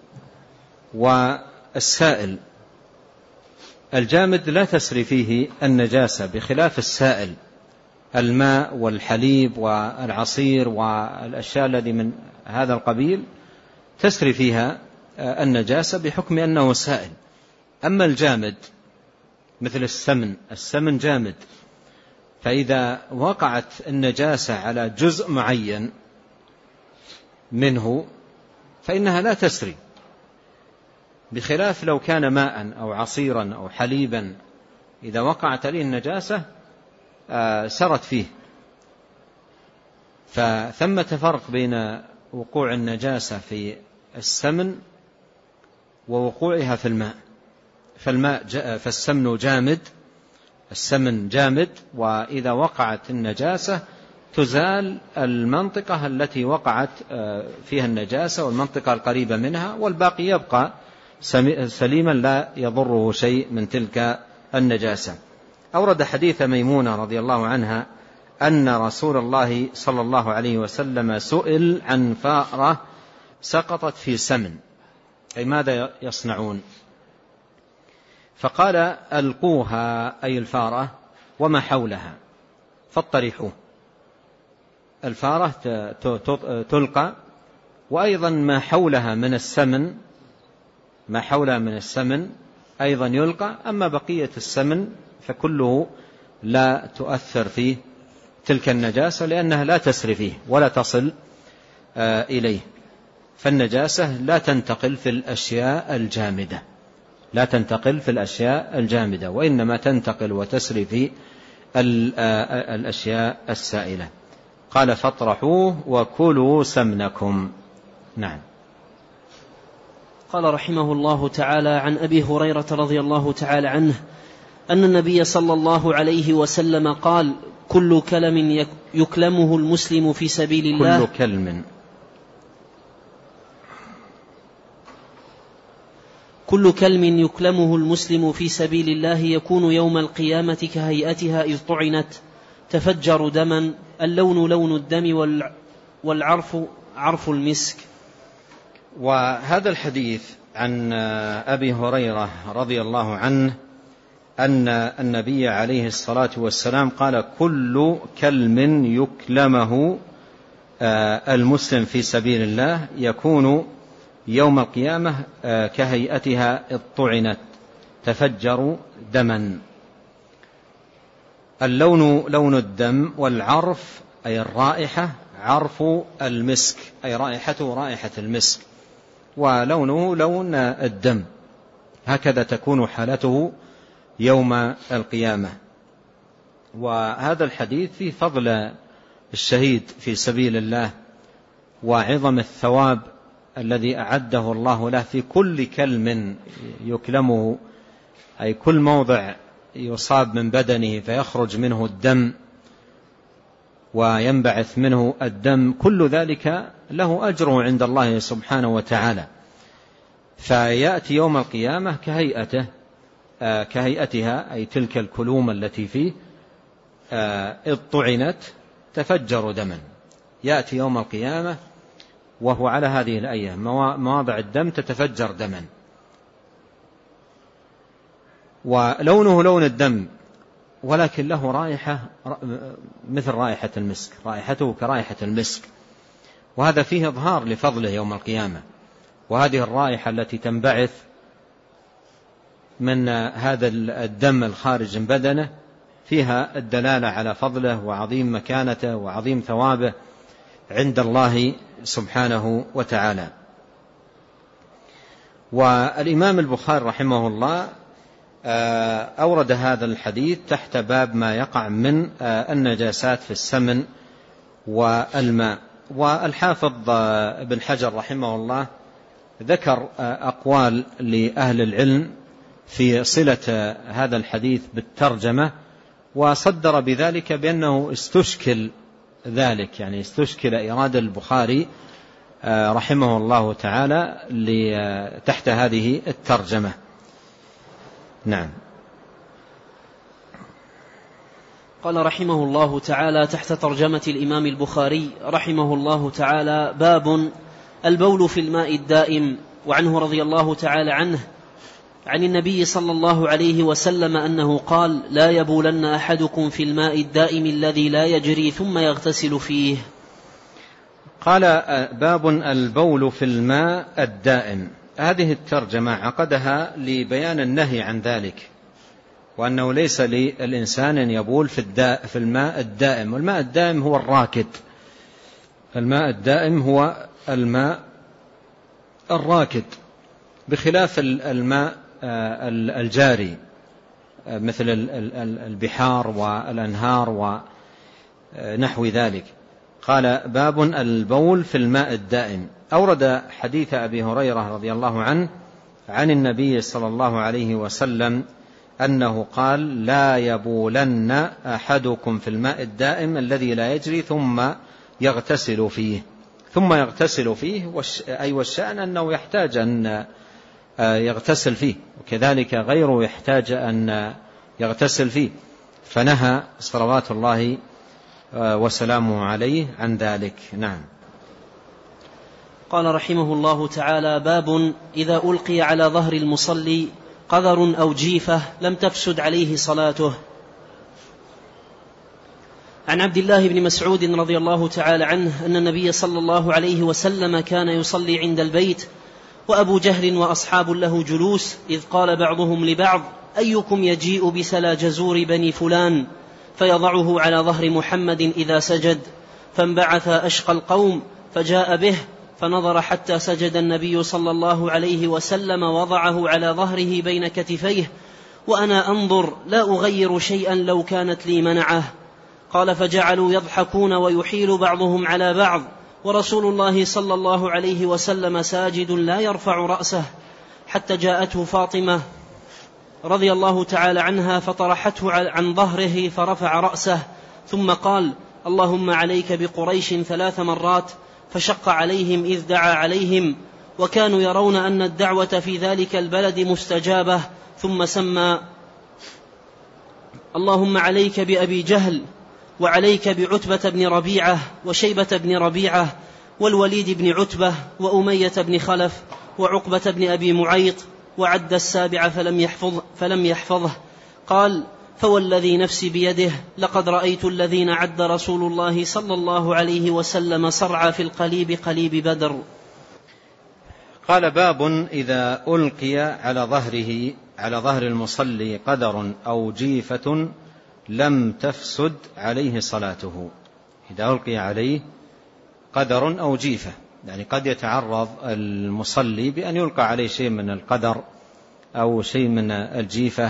والسائل. الجامد لا تسري فيه النجاسة بخلاف السائل، الماء والحليب والعصير والأشياء الذي من هذا القبيل تسري فيها النجاسة بحكم أنه سائل. أما الجامد مثل السمن، السمن جامد، فإذا وقعت النجاسة على جزء معين منه فإنها لا تسري، بخلاف لو كان ماء أو عصيرا أو حليبا إذا وقعت عليه النجاسة سرت فيه. فثمة فرق بين وقوع النجاسة في السمن ووقوعها في الماء. فالماء فالسمن جامد، السمن جامد، وإذا وقعت النجاسة تزال المنطقة التي وقعت فيها النجاسة والمنطقة القريبة منها، والباقي يبقى سليما لا يضره شيء من تلك النجاسة. أورد حديث ميمونة رضي الله عنها أن رسول الله صلى الله عليه وسلم سئل عن فأرة سقطت في سمن، أي ماذا يصنعون؟ فقال: ألقوها أي الفارة وما حولها فاطرحوه. الفارة تلقى، وأيضا ما حولها من السمن، ما حولها من السمن أيضا يلقى. أما بقية السمن فكله لا تؤثر فيه تلك النجاسة لأنها لا تسري فيه ولا تصل إليه. فالنجاسة لا تنتقل في الأشياء الجامدة لا تنتقل في الأشياء الجامدة وإنما تنتقل وتسري في الأشياء السائلة. قال فاطرحوه وكلوا سمنكم. نعم. قال رحمه الله تعالى عن أبي هريرة رضي الله تعالى عنه أن النبي صلى الله عليه وسلم قال كل كلم يكلمه المسلم في سبيل الله كل كلم كل كلم يكلمه المسلم في سبيل الله يكون يوم القيامة كهيئتها إذ طعنت تفجر دما اللون لون الدم والعرف عرف المسك. وهذا الحديث عن أبي هريرة رضي الله عنه أن النبي عليه الصلاة والسلام قال كل كلم يكلمه المسلم في سبيل الله يكون يوم القيامة كهيئتها إذ طعنت تفجر دما. اللون لون الدم والعرف أي الرائحة عرف المسك أي رائحته رائحة المسك ولونه لون الدم. هكذا تكون حالته يوم القيامة. وهذا الحديث في فضل الشهيد في سبيل الله وعظم الثواب الذي أعده الله له في كل كلم يكلمه أي كل موضع يصاب من بدنه فيخرج منه الدم وينبعث منه الدم كل ذلك له أجره عند الله سبحانه وتعالى. فيأتي يوم القيامة كهيئته آه كهيئتها أي تلك الكلوم التي فيه آه إذ طعنت تفجر دما. يأتي يوم القيامة وهو على هذه الآية مواضع الدم تتفجر دما ولونه لون الدم ولكن له رائحة مثل رائحة المسك رائحته كرائحة المسك. وهذا فيه إظهار لفضله يوم القيامة. وهذه الرائحة التي تنبعث من هذا الدم الخارج من بدنه فيها الدلالة على فضله وعظيم مكانته وعظيم ثوابه عند الله سبحانه وتعالى. والإمام البخاري رحمه الله أورد هذا الحديث تحت باب ما يقع من النجاسات في السمن والماء. والحافظ ابن حجر رحمه الله ذكر أقوال لأهل العلم في صلة هذا الحديث بالترجمة وصدر بذلك بأنه استشكل ذلك يعني استشكل إرادة البخاري رحمه الله تعالى تحت هذه الترجمة. نعم. قال رحمه الله تعالى تحت ترجمة الإمام البخاري رحمه الله تعالى باب البول في الماء الدائم. وعنه رضي الله تعالى عنه عن النبي صلى الله عليه وسلم أنه قال لا يبولن أحدكم في الماء الدائم الذي لا يجري ثم يغتسل فيه. قال باب البول في الماء الدائم. هذه الترجمة عقدها لبيان النهي عن ذلك وأنه ليس للإنسان أن يبول في, الداء في الماء الدائم. والماء الدائم هو الراكد. الماء الدائم هو الماء الراكد بخلاف الماء الجاري مثل البحار والأنهار ونحو ذلك. قال باب البول في الماء الدائم. أورد حديث أبي هريرة رضي الله عنه عن النبي صلى الله عليه وسلم أنه قال لا يبولن أحدكم في الماء الدائم الذي لا يجري ثم يغتسل فيه ثم يغتسل فيه أي والشأن أنه يحتاج أن يغتسل فيه وكذلك غيره يحتاج أن يغتسل فيه. فنهى صلوات الله وسلامه عليه عن ذلك. نعم. قال رحمه الله تعالى باب إذا ألقي على ظهر المصلي قذر أو جيفة لم تفسد عليه صلاته. عن عبد الله بن مسعود رضي الله تعالى عنه أن النبي صلى الله عليه وسلم كان يصلي عند البيت وأبو جهل وأصحاب له جلوس إذ قال بعضهم لبعض أيكم يجيء بسلا جزور بني فلان فيضعه على ظهر محمد إذا سجد فانبعث أشقى القوم فجاء به فنظر حتى سجد النبي صلى الله عليه وسلم وضعه على ظهره بين كتفيه وأنا أنظر لا أغير شيئا لو كانت لي منعه. قال فجعلوا يضحكون ويحيل بعضهم على بعض ورسول الله صلى الله عليه وسلم ساجد لا يرفع رأسه، حتى جاءته فاطمة رضي الله تعالى عنها فطرحته عن ظهره فرفع رأسه، ثم قال اللهم عليك بقريش ثلاث مرات، فشق عليهم إذ دعا عليهم، وكانوا يرون أن الدعوة في ذلك البلد مستجابة، ثم سمى اللهم عليك بأبي جهل وعليك بعتبة بن ربيعة وشيبة بن ربيعة والوليد بن عتبة وأمية بن خلف وعقبة بن أبي معيط، وعد السابع فلم, يحفظ فلم يحفظه. قال فوالذي نفسي بيده لقد رأيت الذين عد رسول الله صلى الله عليه وسلم صرعى في القليب قليب بدر. قال باب إذا ألقي على ظهره على ظهر المصلي قدر أو جيفة لم تفسد عليه صلاته. إذا ألقي عليه قدر أو جيفة، يعني قد يتعرض المصلي بأن يلقى عليه شيء من القدر أو شيء من الجيفة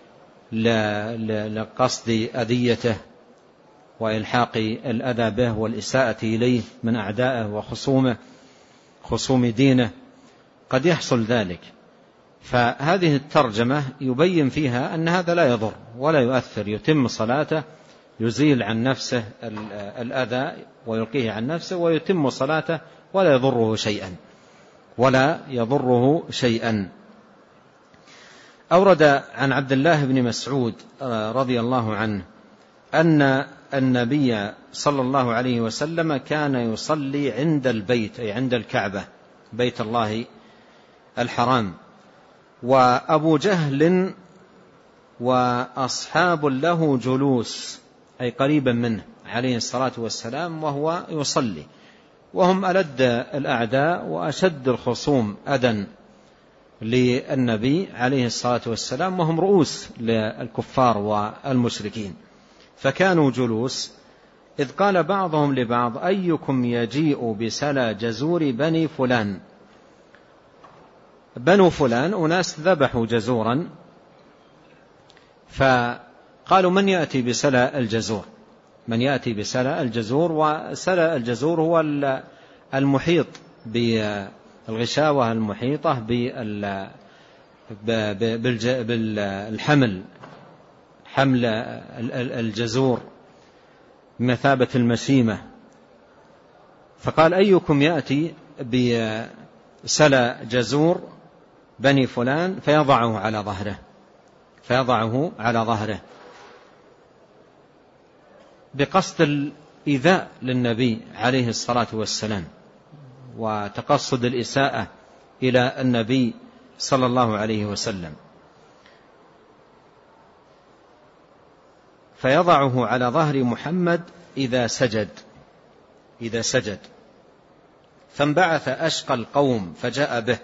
لقصد أذيته وإلحاق الأذى به والإساءة إليه من أعدائه وخصومه خصوم دينه، قد يحصل ذلك. فهذه الترجمة يبين فيها أن هذا لا يضر ولا يؤثر، يتم صلاته، يزيل عن نفسه الأذى ويلقيه عن نفسه ويتم صلاته ولا يضره شيئا ولا يضره شيئا. أورد عن عبد الله بن مسعود رضي الله عنه أن النبي صلى الله عليه وسلم كان يصلي عند البيت، أي عند الكعبة بيت الله الحرام، وأبو جهل وأصحاب له جلوس، أي قريبا منه عليه الصلاة والسلام وهو يصلي، وهم ألد الأعداء وأشد الخصوم أذى للنبي عليه الصلاة والسلام، وهم رؤوس للكفار والمشركين. فكانوا جلوس، إذ قال بعضهم لبعض أيكم يجيء بسلا جزور بني فلان. بنو فلان أناس ذبحوا جزورا، فقالوا من يأتي بسلا الجزور، من يأتي بسلا الجزور. وسلا الجزور هو المحيط بالغشاوة المحيطة بالحمل، حمل الجزور بمثابة المسيمة. فقال أيكم يأتي بسلا جزور بني فلان فيضعه على ظهره فيضعه على ظهره بقصد الإيذاء للنبي عليه الصلاة والسلام وتقصد الإساءة إلى النبي صلى الله عليه وسلم. فيضعه على ظهر محمد إذا سجد إذا سجد فانبعث أشقى القوم فجاء به.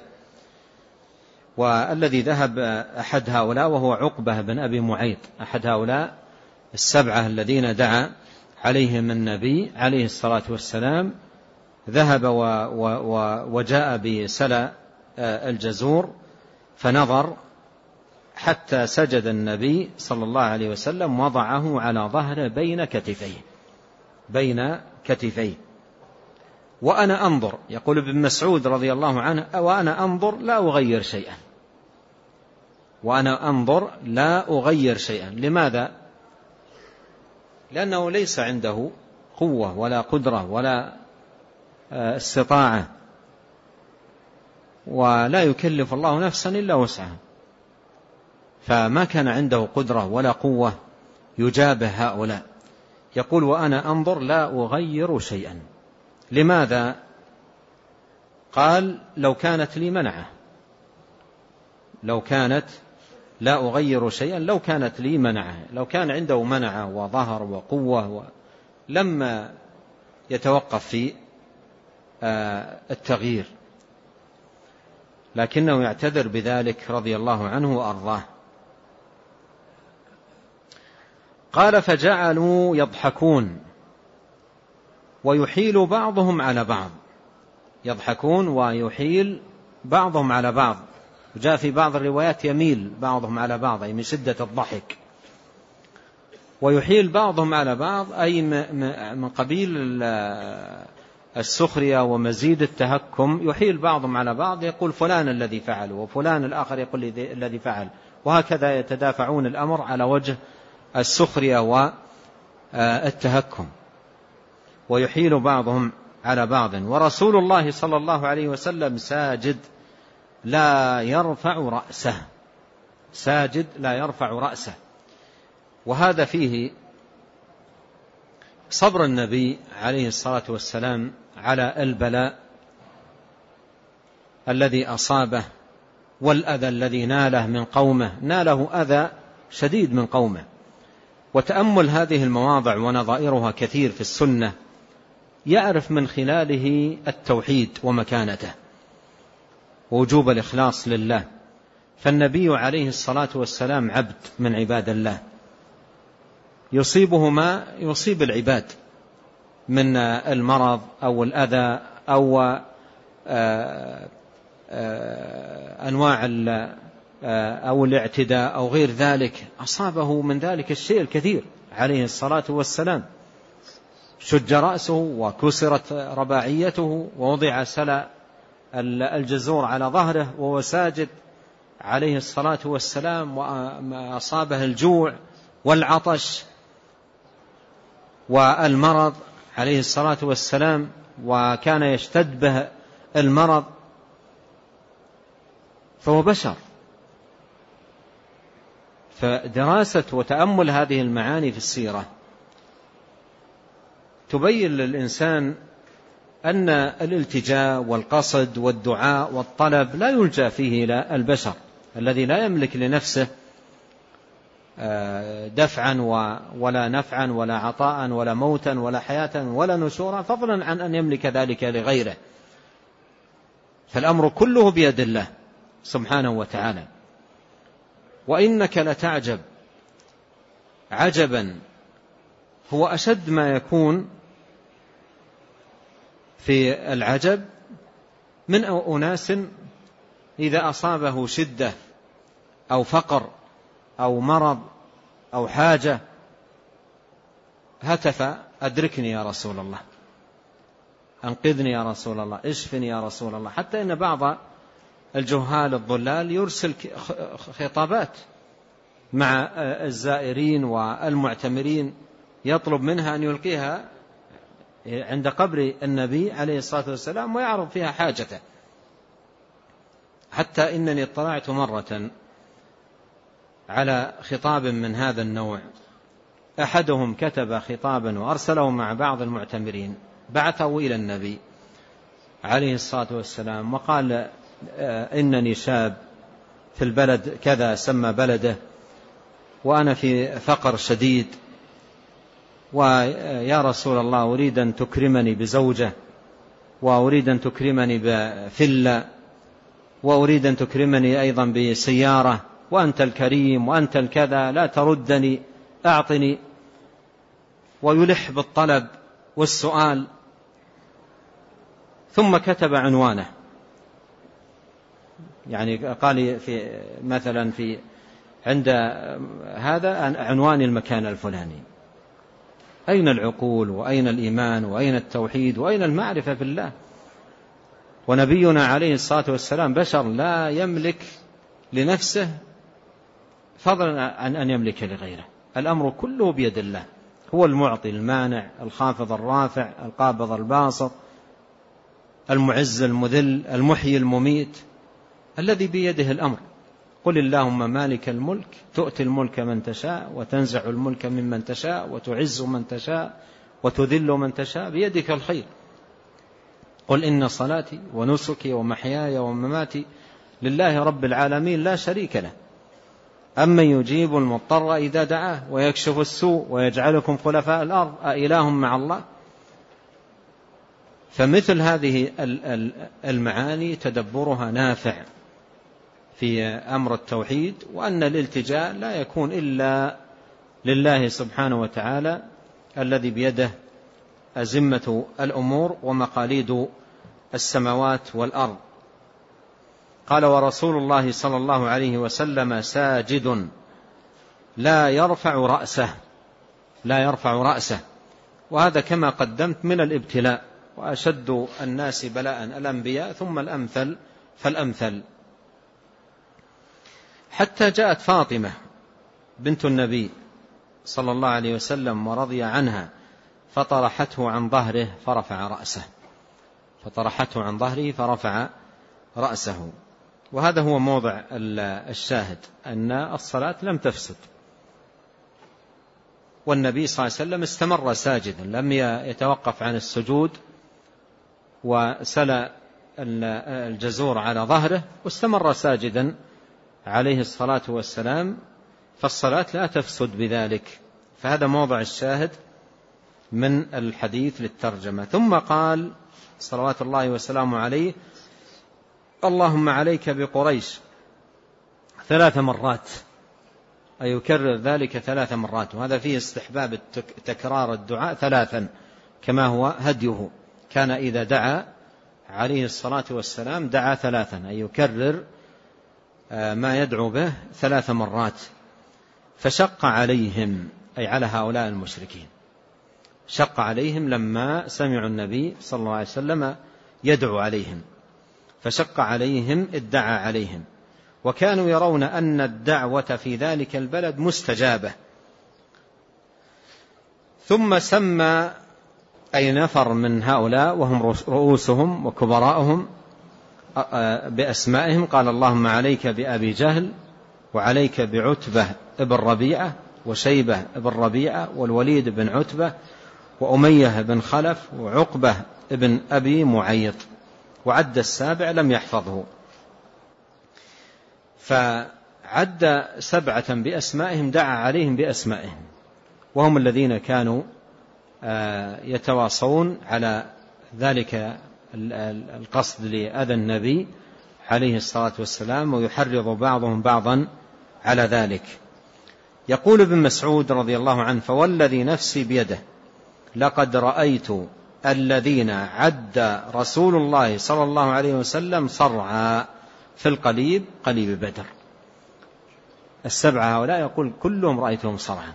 والذي ذهب أحد هؤلاء وهو عقبة بن أبي معيط، أحد هؤلاء السبعة الذين دعا عليهم النبي عليه الصلاة والسلام، ذهب وجاء بسلا الجزور فنظر حتى سجد النبي صلى الله عليه وسلم، وضعه على ظهره بين كتفيه بين كتفيه وأنا أنظر. يقول ابن مسعود رضي الله عنه وأنا أنظر لا أغير شيئا وأنا أنظر لا أغير شيئا. لماذا؟ لأنه ليس عنده قوة ولا قدرة ولا استطاعة، ولا يكلف الله نفسا إلا وسعها، فما كان عنده قدرة ولا قوة يجابه هؤلاء. يقول وأنا أنظر لا أغير شيئا. لماذا؟ قال لو كانت لي منعه، لو كانت لا أغير شيئا لو كانت لي منعه، لو كان عنده منعه وظهر وقوة لما يتوقف في التغيير، لكنه يعتذر بذلك رضي الله عنه وأرضاه. قال فجعلوا يضحكون ويحيل بعضهم على بعض. يضحكون ويحيل بعضهم على بعض، وجاء في بعض الروايات يميل بعضهم على بعض أي من شدة الضحك، ويحيل بعضهم على بعض أي من قبيل السخرية ومزيد التهكم، يحيل بعضهم على بعض، يقول فلان الذي فعل، وفلان الآخر يقول الذي فعل، وهكذا يتدافعون الأمر على وجه السخرية والتهكم، ويحيل بعضهم على بعض. ورسول الله صلى الله عليه وسلم ساجد لا يرفع رأسه، ساجد لا يرفع رأسه. وهذا فيه صبر النبي عليه الصلاة والسلام على البلاء الذي أصابه والأذى الذي ناله من قومه، ناله أذى شديد من قومه. وتأمل هذه المواضع ونظائرها كثير في السنة يعرف من خلاله التوحيد ومكانته ووجوب الإخلاص لله. فالنبي عليه الصلاة والسلام عبد من عباد الله، يصيبه ما يصيب العباد من المرض أو الأذى أو أنواع أو الاعتداء أو غير ذلك، أصابه من ذلك الشيء الكثير عليه الصلاة والسلام. شج رأسه وكسرت رباعيته ووضع سلى الجزور على ظهره وهو ساجد عليه الصلاة والسلام، وأصابه الجوع والعطش والمرض عليه الصلاة والسلام، وكان يشتد به المرض، فهو بشر. فدراسة وتأمل هذه المعاني في السيرة تبين للإنسان أن الالتجاء والقصد والدعاء والطلب لا يلجأ فيه إلى البشر الذي لا يملك لنفسه دفعا ولا نفعا ولا عطاء ولا موتا ولا حياة ولا نشورا، فضلا عن أن يملك ذلك لغيره. فالأمر كله بيد الله سبحانه وتعالى. وإنك لتعجب عجبا هو أشد ما يكون في العجب من أناس إذا أصابه شدة أو فقر أو مرض أو حاجة هتف أدركني يا رسول الله، أنقذني يا رسول الله، اشفني يا رسول الله. حتى إن بعض الجهال الضلال يرسل خطابات مع الزائرين والمعتمرين يطلب منها أن يلقيها عند قبر النبي عليه الصلاة والسلام ويعرض فيها حاجته. حتى إنني اطلعت مرة على خطاب من هذا النوع، أحدهم كتب خطابا وأرسله مع بعض المعتمرين، بعثه إلى النبي عليه الصلاة والسلام وقال إنني شاب في البلد كذا سمى بلده، وأنا في فقر شديد، ويا رسول الله أريد أن تكرمني بزوجة، وأريد أن تكرمني بفلة، وأريد أن تكرمني أيضا بسيارة، وأنت الكريم وأنت الكذا لا تردني أعطني، ويلح بالطلب والسؤال. ثم كتب عنوانه، يعني قال في مثلا في عند هذا عنوان المكان الفلاني. أين العقول وأين الإيمان وأين التوحيد وأين المعرفة بالله؟ ونبينا عليه الصلاة والسلام بشر لا يملك لنفسه فضلا عن أن يملك لغيره. الأمر كله بيد الله، هو المعطي المانع الخافض الرافع القابض الباسط المعز المذل المحيي المميت، الذي بيده الأمر. قل اللهم مالك الملك تؤتي الملك من تشاء وتنزع الملك ممن تشاء وتعز من تشاء وتذل من تشاء بيدك الخير. قل إن صلاتي ونسكي ومحياي ومماتي لله رب العالمين لا شريك له، أمن يجيب المضطر إذا دعاه ويكشف السوء ويجعلكم خلفاء الأرض أإله مع الله. فمثل هذه المعاني تدبرها نافع في أمر التوحيد، وأن الالتجاء لا يكون إلا لله سبحانه وتعالى الذي بيده أزمة الأمور ومقاليد السماوات والأرض. قال: ورسول الله صلى الله عليه وسلم ساجد لا يرفع رأسه لا يرفع رأسه وهذا كما قدمت من الابتلاء، وأشد الناس بلاء الأنبياء ثم الأمثل فالأمثل. حتى جاءت فاطمة بنت النبي صلى الله عليه وسلم ورضي عنها فطرحته عن ظهره فرفع رأسه فطرحته عن ظهره فرفع رأسه. وهذا هو موضع الشاهد، أن الصلاة لم تفسد، والنبي صلى الله عليه وسلم استمر ساجدا، لم يتوقف عن السجود وسلى الجزور على ظهره واستمر ساجدا عليه الصلاة والسلام، فالصلاة لا تفسد بذلك. فهذا موضع الشاهد من الحديث للترجمة. ثم قال صلوات الله وسلامه عليه: اللهم عليك بقريش ثلاث مرات، أي يكرر ذلك ثلاث مرات، وهذا فيه استحباب تكرار الدعاء ثلاثا كما هو هديه، كان إذا دعا عليه الصلاة والسلام دعا ثلاثا، أي يكرر ما يدعو به ثلاث مرات. فشق عليهم، أي على هؤلاء المشركين، شق عليهم لما سمعوا النبي صلى الله عليه وسلم يدعو عليهم، فشق عليهم ادعى عليهم، وكانوا يرون أن الدعوة في ذلك البلد مستجابة. ثم سمى أي نفر من هؤلاء وهم رؤوسهم وكبراءهم بأسمائهم، قال: اللهم عليك بأبي جهل، وعليك بعتبة ابن ربيعة، وشيبة ابن ربيعة، والوليد بن عتبة، وأمية بن خلف، وعقبة ابن أبي معيط، وعد السابع لم يحفظه، فعد سبعة بأسمائهم، دعا عليهم بأسمائهم، وهم الذين كانوا يتواصون على ذلك القصد لأذى النبي عليه الصلاة والسلام، ويحرض بعضهم بعضا على ذلك. يقول ابن مسعود رضي الله عنه: فوالذي نفسي بيده لقد رأيت الذين عد رسول الله صلى الله عليه وسلم صرعا في القليب قليب بدر. السبعة هؤلاء يقول كلهم رأيتهم صرعا،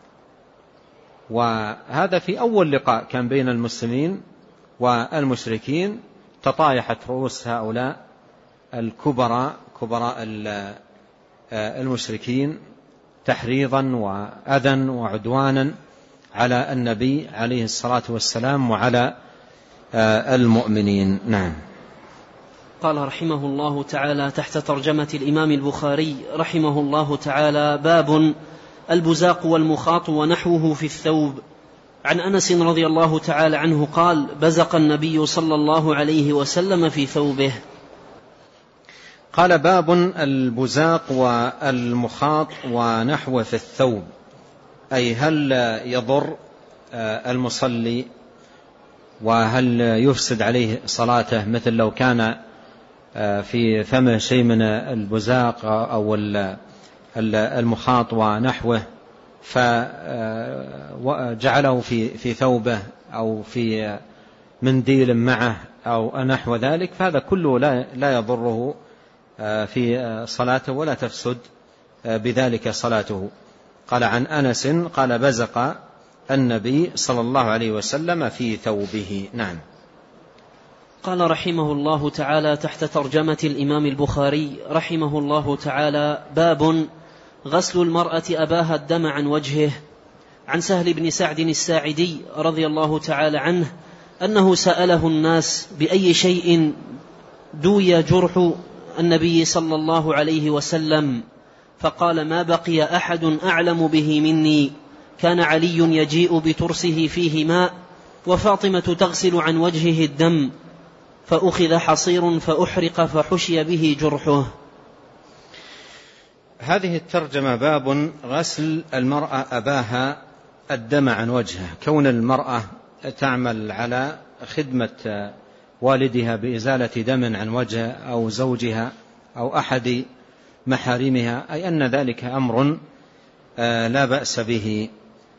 وهذا في أول لقاء كان بين المسلمين والمشركين، تطايحت رؤوس هؤلاء الكبراء كبراء المشركين تحريضا وأذى وعدوانا على النبي عليه الصلاة والسلام وعلى المؤمنين. نعم. قال رحمه الله تعالى تحت ترجمة الإمام البخاري رحمه الله تعالى: باب البزاق والمخاط ونحوه في الثوب. عن أنس رضي الله تعالى عنه قال: بزق النبي صلى الله عليه وسلم في ثوبه. قال: باب البزاق والمخاط ونحوه في الثوب، أي هل يضر المصلي وهل يفسد عليه صلاته، مثل لو كان في فمه شيء من البزاق أو المخاط ونحوه فجعله في في ثوبه أو في منديل معه أو نحو ذلك، فهذا كله لا لا يضره في صلاته ولا تفسد بذلك صلاته. قال عن أنس قال: بزق النبي صلى الله عليه وسلم في ثوبه. نعم. قال رحمه الله تعالى تحت ترجمة الإمام البخاري رحمه الله تعالى: باب غسل المرأة أباها الدم عن وجهه. عن سهل بن سعد الساعدي رضي الله تعالى عنه أنه سأله الناس بأي شيء دوي جرح النبي صلى الله عليه وسلم، فقال: ما بقي أحد أعلم به مني. كان علي يجيء بترسه فيه ماء، وفاطمة تغسل عن وجهه الدم، فأخذ حصير فأحرق فحشي به جرحه. هذه الترجمة باب غسل المرأة أباها الدم عن وجهه. كون المرأة تعمل على خدمة والدها بإزالة دم عن وجهه أو زوجها أو أحد محارمها، أي أن ذلك أمر لا بأس به.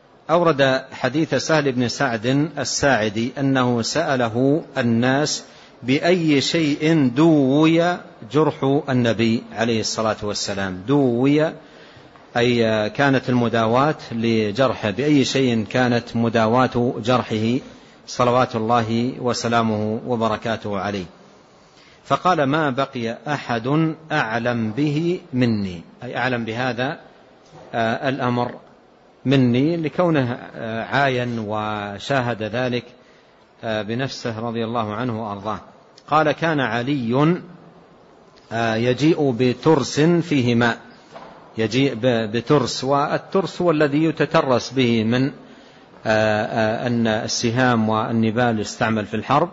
أورد حديث سهل بن سعد الساعدي أنه سأله الناس بأي شيء دوي جرح النبي عليه الصلاة والسلام. دوي أي كانت المداواة لجرحه، بأي شيء كانت مداواة جرحه صلوات الله وسلامه وبركاته عليه. فقال: ما بقي أحد أعلم به مني، أي أعلم بهذا الأمر مني، لكونه عاين وشاهد ذلك بنفسه رضي الله عنه وأرضاه. قال: كان علي يجيء بترس فيه ماء، يجيء بترس، والترس هو الذي يتترس به من أن السهام والنبال يستعمل في الحرب،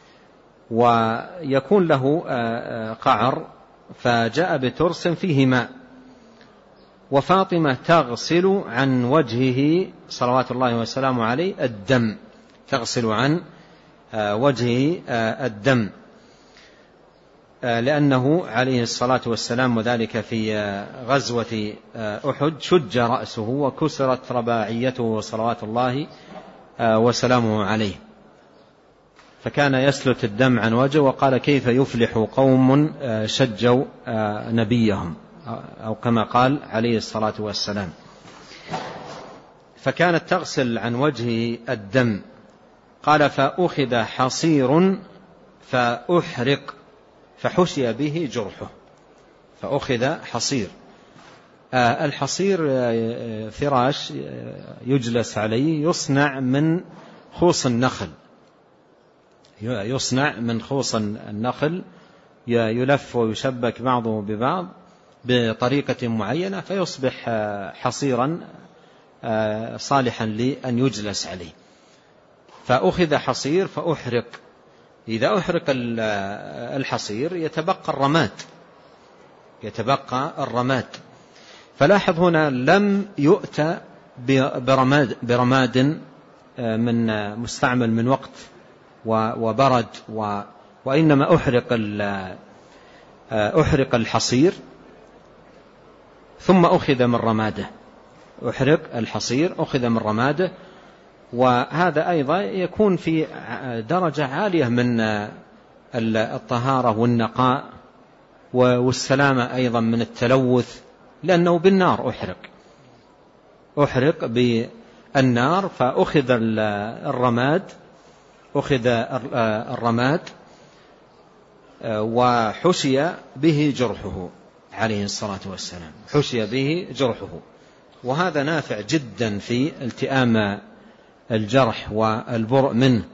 ويكون له قعر، فجاء بترس فيه ماء، وفاطمة تغسل عن وجهه صلوات الله وسلامه عليه الدم، تغسل عن وجهه الدم، لأنه عليه الصلاة والسلام وذلك في غزوة أحد شج رأسه وكسرت رباعيته صلوات الله وسلامه عليه، فكان يسلت الدم عن وجهه. وقال: كيف يفلح قوم شجوا نبيهم، أو كما قال عليه الصلاة والسلام. فكانت تغسل عن وجهه الدم. قال: فأخذ حصير فأحرق فحشي به جرحه. فأخذ حصير، الحصير فراش يجلس عليه، يصنع من خوص النخل، يصنع من خوص النخل، يلف ويشبك بعضه ببعض بطريقة معينة، فيصبح حصيرا صالحا لأن يجلس عليه. فأخذ حصير فأحرق. إذا أحرق الحصير يتبقى الرماد، يتبقى الرماد. فلاحظ هنا لم يؤتى برماد, برماد من مستعمل من وقت وبرد، وإنما أحرق أحرق الحصير ثم أخذ من رماده. أحرق الحصير أخذ من رماده. وهذا أيضا يكون في درجة عالية من الطهارة والنقاء والسلامة أيضا من التلوث، لأنه بالنار أحرق أحرق بالنار. فأخذ الرماد أخذ الرماد وحشي به جرحه عليه الصلاة والسلام، حشي به جرحه. وهذا نافع جدا في التئام الجرح والبرء منه.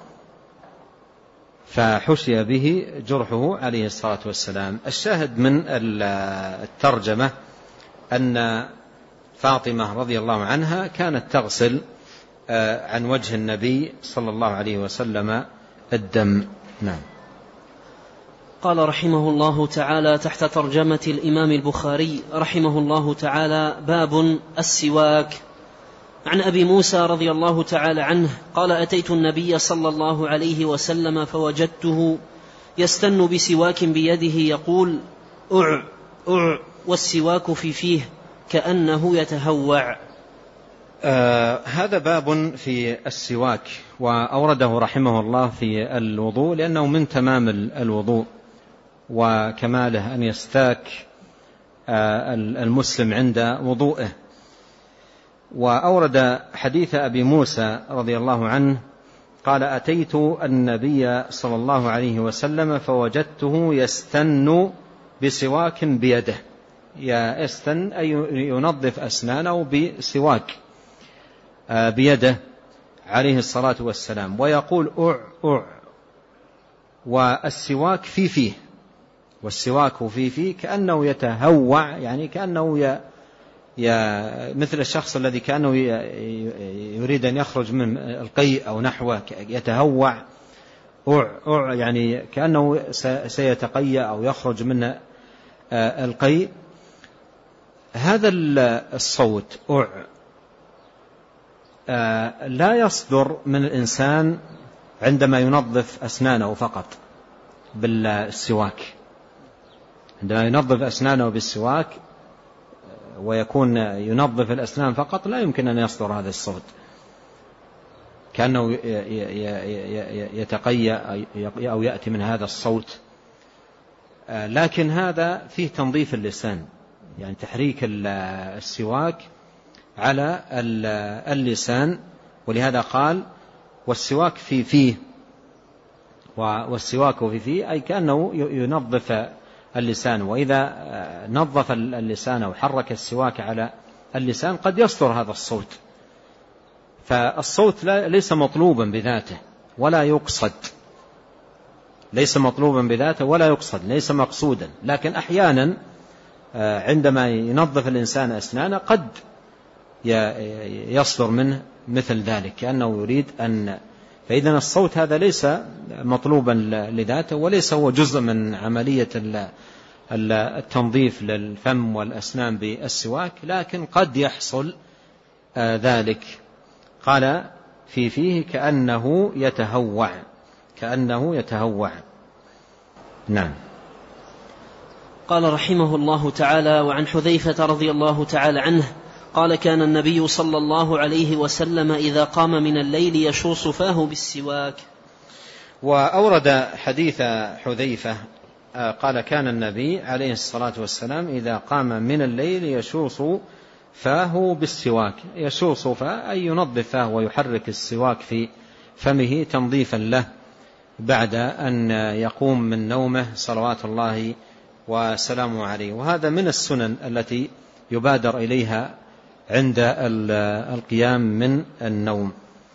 فحشي به جرحه عليه الصلاة والسلام. الشاهد من الترجمة أن فاطمة رضي الله عنها كانت تغسل عن وجه النبي صلى الله عليه وسلم الدم. نعم. قال رحمه الله تعالى تحت ترجمة الإمام البخاري رحمه الله تعالى: باب السواك. عن أبي موسى رضي الله تعالى عنه قال: أتيت النبي صلى الله عليه وسلم فوجدته يستن بسواك بيده يقول: أع أع، والسواك في فيه كأنه يتهوع. آه هذا باب في السواك، وأورده رحمه الله في الوضوء، لأنه من تمام الوضوء وكماله أن يستاك آه المسلم عند وضوءه. وأورد حديث أبي موسى رضي الله عنه قال: أتيت النبي صلى الله عليه وسلم فوجدته يستن بسواك بيده. يستن أي ينظف أسنانه بسواك بيده عليه الصلاة والسلام، ويقول: أع أع، والسواك في فيه، والسواك في فيه كأنه يتهوع، يعني كأنه ي... ي... مثل الشخص الذي كأنه ي... يريد أن يخرج من القيء أو نحوه، يتهوع. أع أع يعني كأنه س... سيتقيأ أو يخرج من القيء. هذا الصوت أع لا يصدر من الإنسان عندما ينظف أسنانه فقط بالسواك. عندما ينظف أسنانه بالسواك ويكون ينظف الأسنان فقط لا يمكن أن يصدر هذا الصوت. كأنه يتقيأ أو يأتي من هذا الصوت، لكن هذا فيه تنظيف اللسان، يعني تحريك السواك على اللسان. ولهذا قال والسواك في فيه، والسواك في فيه أي كأنه ينظف اللسان. وإذا نظف اللسان أو حرك السواك على اللسان قد يصدر هذا الصوت. فالصوت ليس مطلوبا بذاته ولا يقصد، ليس مطلوبا بذاته ولا يقصد، ليس مقصودا. لكن أحيانا عندما ينظف الإنسان أسنانه قد يصدر منه مثل ذلك، كأنه يريد أن، فإذا الصوت هذا ليس مطلوبا لذاته وليس هو جزء من عملية التنظيف للفم والأسنان بالسواك، لكن قد يحصل ذلك. قال في فيه كأنه يتهوع، كأنه يتهوع. نعم. قال رحمه الله تعالى: وعن حذيفة رضي الله تعالى عنه قال: كان النبي صلى الله عليه وسلم إذا قام من الليل يشوص فاه بالسواك. وأورد حديث حذيفة قال: كان النبي عليه الصلاة والسلام إذا قام من الليل يشوص فاه بالسواك. يشوص فاه أي ينظف فاه ويحرك السواك في فمه تنظيفا له بعد أن يقوم من نومه صلوات الله وسلامه عليه. وهذا من السنن التي يبادر إليها عند القيام من النوم.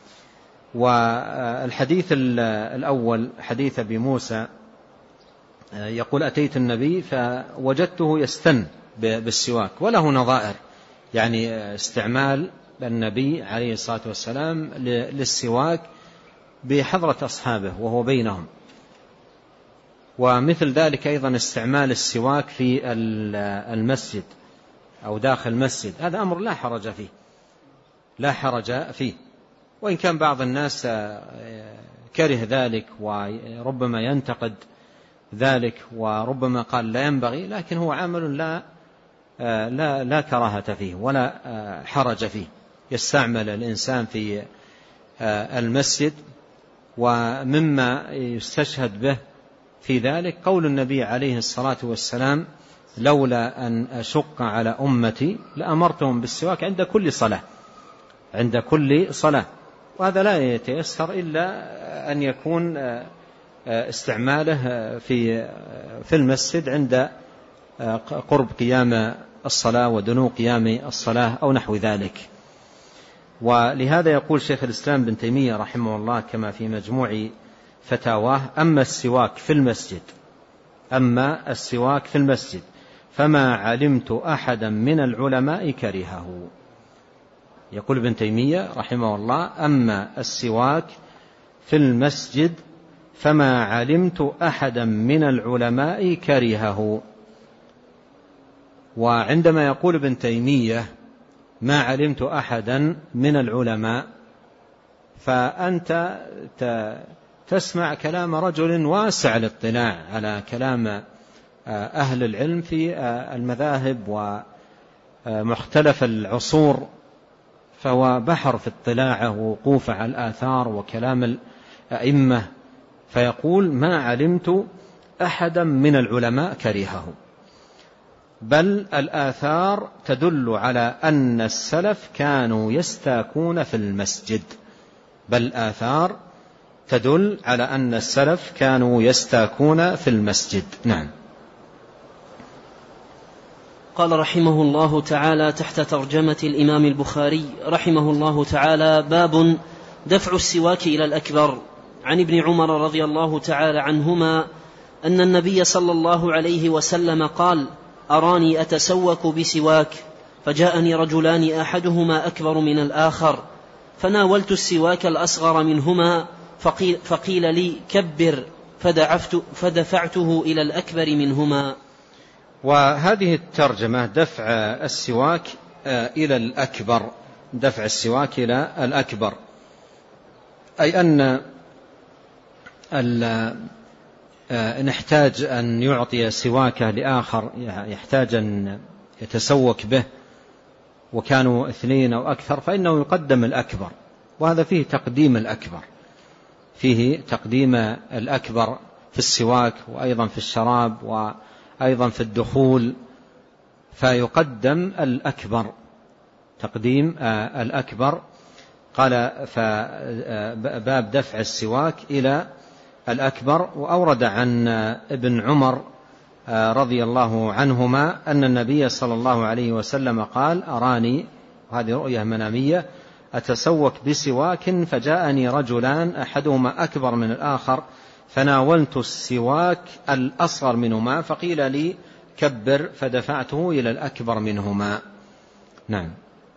والحديث الأول حديث أبي موسى يقول: أتيت النبي فوجدته يستن بالسواك، وله نظائر، يعني استعمال النبي عليه الصلاة والسلام للسواك بحضرة أصحابه وهو بينهم. ومثل ذلك أيضا استعمال السواك في المسجد أو داخل المسجد، هذا أمر لا حرج فيه، لا حرج فيه. وإن كان بعض الناس كره ذلك وربما ينتقد ذلك وربما قال لا ينبغي، لكن هو عمل لا لا لا كراهة فيه ولا حرج فيه. يستعمل الإنسان في المسجد. ومما يستشهد به في ذلك قول النبي عليه الصلاة والسلام: لولا أن أشق على أمتي لأمرتهم بالسواك عند كل صلاة، عند كل صلاة. وهذا لا يتيسر إلا أن يكون استعماله في في المسجد عند قرب قيام الصلاة ودنو قيام الصلاة أو نحو ذلك. ولهذا يقول شيخ الإسلام بن تيمية رحمه الله كما في مجموع فتاواه: أما السواك في المسجد أما السواك في المسجد فما علمت أحدا من العلماء كرهه. يقول ابن تيمية رحمه الله: أما السواك في المسجد فما علمت أحدا من العلماء كرهه. وعندما يقول ابن تيمية ما علمت أحدا من العلماء، فأنت تسمع كلام رجل واسع الاطلاع على كلام أهل العلم في المذاهب ومختلف العصور، فهو بحر في اطلاعه ووقوفه على الآثار وكلام الأئمة، فيقول ما علمت أحدا من العلماء كرهه. بل الآثار تدل على أن السلف كانوا يستاكون في المسجد، بل الآثار تدل على أن السلف كانوا يستاكون في المسجد. نعم. قال رحمه الله تعالى تحت ترجمة الإمام البخاري رحمه الله تعالى: باب دفع السواك إلى الأكبر. عن ابن عمر رضي الله تعالى عنهما أن النبي صلى الله عليه وسلم قال: أراني أتسوك بسواك، فجاءني رجلان أحدهما أكبر من الآخر، فناولت السواك الأصغر منهما، فقيل, فقيل لي: كبر، فدفعته إلى الأكبر منهما. وهذه الترجمة دفع السواك إلى الأكبر، دفع السواك إلى الأكبر، أي أن نحتاج أن يعطي سواكه لآخر يحتاج أن يتسوك به، وكانوا اثنين أو أكثر، فإنه يقدم الأكبر وهذا فيه تقديم الأكبر، فيه تقديم الأكبر في السواك وأيضا في الشراب وأيضا في الدخول، فيقدم الأكبر، تقديم الأكبر. قال فباب دفع السواك إلى الأكبر. وأورد عن ابن عمر رضي الله عنهما أن النبي صلى الله عليه وسلم قال: أراني، هذه رؤية منامية، أتسوك بسواك فجاءني رجلان أحدهما أكبر من الآخر فناولت السواك الأصغر منهما فقيل لي كبر فدفعته إلى الأكبر منهما. نعم.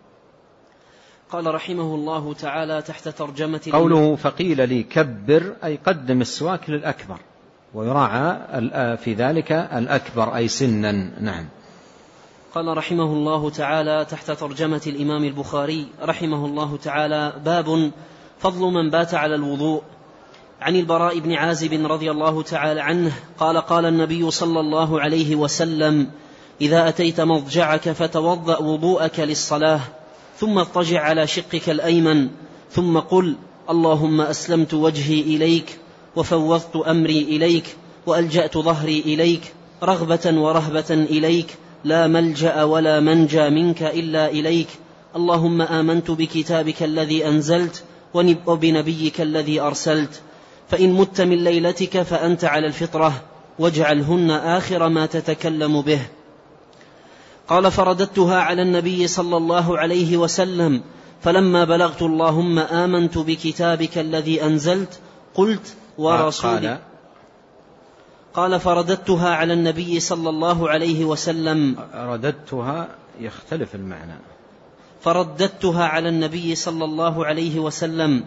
قال رحمه الله تعالى تحت ترجمة قوله فقيل لي كبر أي قدم السواك للأكبر، ويراعى في ذلك الأكبر أي سنا. نعم. قال رحمه الله تعالى تحت ترجمة الإمام البخاري رحمه الله تعالى: باب فضل من بات على الوضوء. عن البراء بن عازب رضي الله تعالى عنه قال: قال النبي صلى الله عليه وسلم: إذا أتيت مضجعك فتوضأ وضوءك للصلاة، ثم اضطجع على شقك الأيمن، ثم قل: اللهم أسلمت وجهي إليك وفوضت أمري إليك وألجأت ظهري إليك رغبة ورهبة إليك، لا ملجأ ولا منجى منك إلا إليك، اللهم آمنت بكتابك الذي أنزلت وبنبيك الذي أرسلت، فإن مت من ليلتك فأنت على الفطرة، واجعلهن آخر ما تتكلم به. قال: فرددتها على النبي صلى الله عليه وسلم، فلما بلغت اللهم آمنت بكتابك الذي أنزلت قلت ورسولك. قال: فرددتها على النبي صلى الله عليه وسلم. رددتها يختلف المعنى. فرددتها على النبي صلى الله عليه وسلم.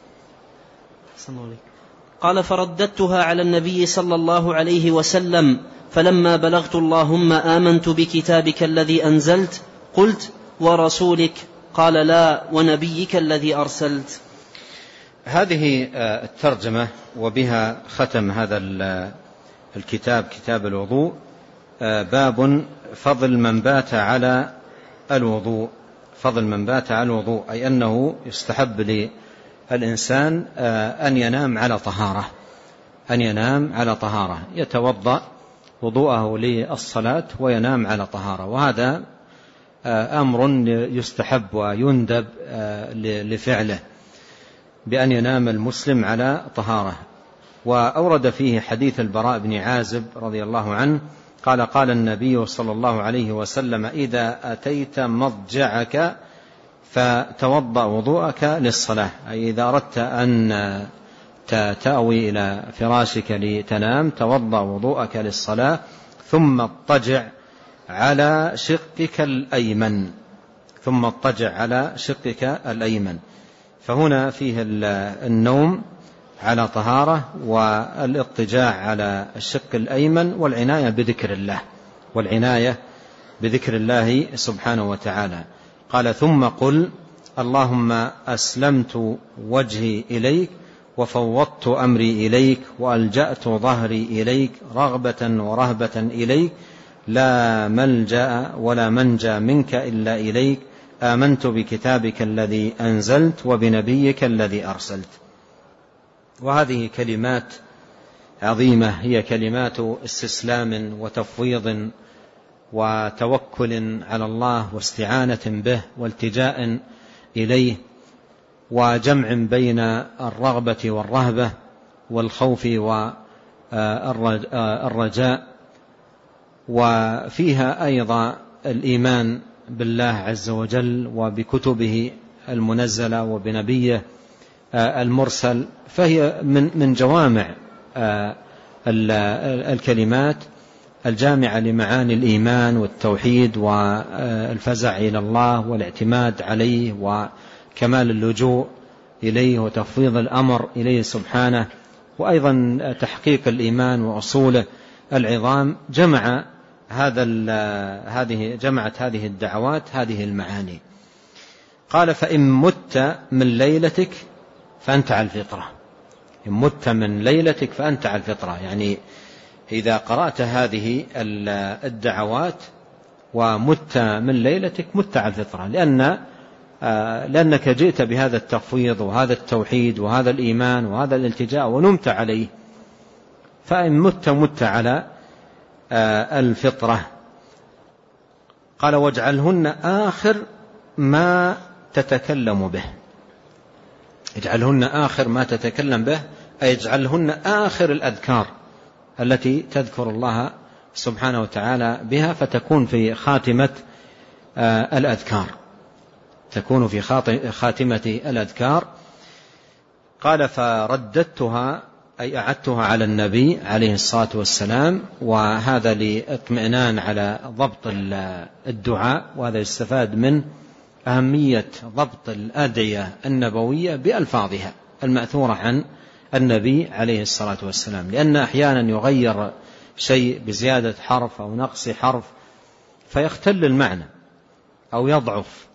قال: فرددتها على النبي صلى الله عليه وسلم، فلما بلغت اللهم آمنت بكتابك الذي أنزلت قلت ورسولك. قال: لا، ونبيك الذي أرسلت. هذه الترجمة وبها ختم هذا الكتاب، كتاب الوضوء. باب فضل من بات على الوضوء. فضل من بات على الوضوء أي أنه يستحب للإنسان أن ينام على طهارة، أن ينام على طهارة، يتوضأ وضوءه للصلاة وينام على طهارة، وهذا أمر يستحب ويندب لفعله بأن ينام المسلم على طهارة. وأورد فيه حديث البراء بن عازب رضي الله عنه قال: قال النبي صلى الله عليه وسلم: إذا أتيت مضجعك فتوضأ وضوءك للصلاة، أي إذا أردت أن تأوي إلى فراشك لتنام توضأ وضوءك للصلاة، ثم اضطجع على شقك الأيمن، ثم اضطجع على شقك الأيمن. فهنا فيه النوم على طهارة والاضطجاع على الشق الأيمن والعناية بذكر الله، والعناية بذكر الله سبحانه وتعالى. قال: ثم قل: اللهم أسلمت وجهي إليك وفوضت أمري إليك وألجأت ظهري إليك رغبة ورهبة إليك، لا ملجأ ولا منجى منك إلا إليك، آمنت بكتابك الذي أنزلت وبنبيك الذي أرسلت. وهذه كلمات عظيمة، هي كلمات استسلام وتفويض وتوكل على الله واستعانة به والتجاء إليه، وجمع بين الرغبة والرهبة والخوف والرجاء. وفيها أيضا الإيمان بالله عز وجل وبكتبه المنزلة وبنبيه المرسل، فهي من جوامع الكلمات الجامعة لمعاني الإيمان والتوحيد والفزع إلى الله والاعتماد عليه وكمال اللجوء إليه وتفويض الأمر إليه سبحانه، وأيضا تحقيق الإيمان وأصوله العظام. جمع هذا هذه جمعت هذه الدعوات هذه المعاني. قال: فإن مت من ليلتك فأنت على الفطرة. إن مت من ليلتك فأنت على الفطرة، يعني إذا قرأت هذه الدعوات ومت من ليلتك مت على الفطرة، لأن لأنك جئت بهذا التفويض وهذا التوحيد وهذا الإيمان وهذا الالتجاء ونمت عليه، فإن مت مت على الفطرة. قال واجعلهن آخر ما تتكلم به، اجعلهن آخر ما تتكلم به أي اجعلهن آخر الأذكار التي تذكر الله سبحانه وتعالى بها، فتكون في خاتمة الأذكار، تكون في خاتمة الأذكار. قال فرددتها أي أعدتها على النبي عليه الصلاة والسلام، وهذا لإطمئنان على ضبط الدعاء، وهذا يستفاد من أهمية ضبط الأدعية النبوية بألفاظها المأثورة عن النبي عليه الصلاة والسلام، لأن أحيانا يغير شيء بزيادة حرف أو نقص حرف فيختل المعنى أو يضعف،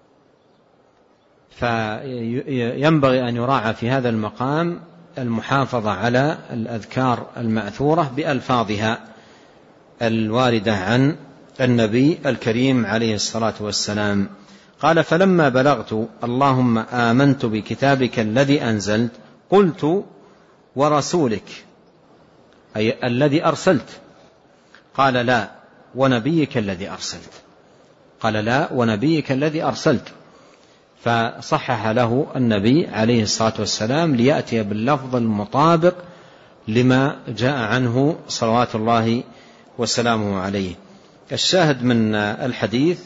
فينبغي أن يراعى في هذا المقام المحافظة على الأذكار المأثورة بألفاظها الواردة عن النبي الكريم عليه الصلاة والسلام. قال فلما بلغت اللهم آمنت بكتابك الذي أنزلت قلت ورسولك أي الذي أرسلت، قال لا ونبيك الذي أرسلت، قال لا ونبيك الذي أرسلت، فصحح له النبي عليه الصلاة والسلام ليأتي باللفظ المطابق لما جاء عنه صلوات الله وسلامه عليه. الشاهد من الحديث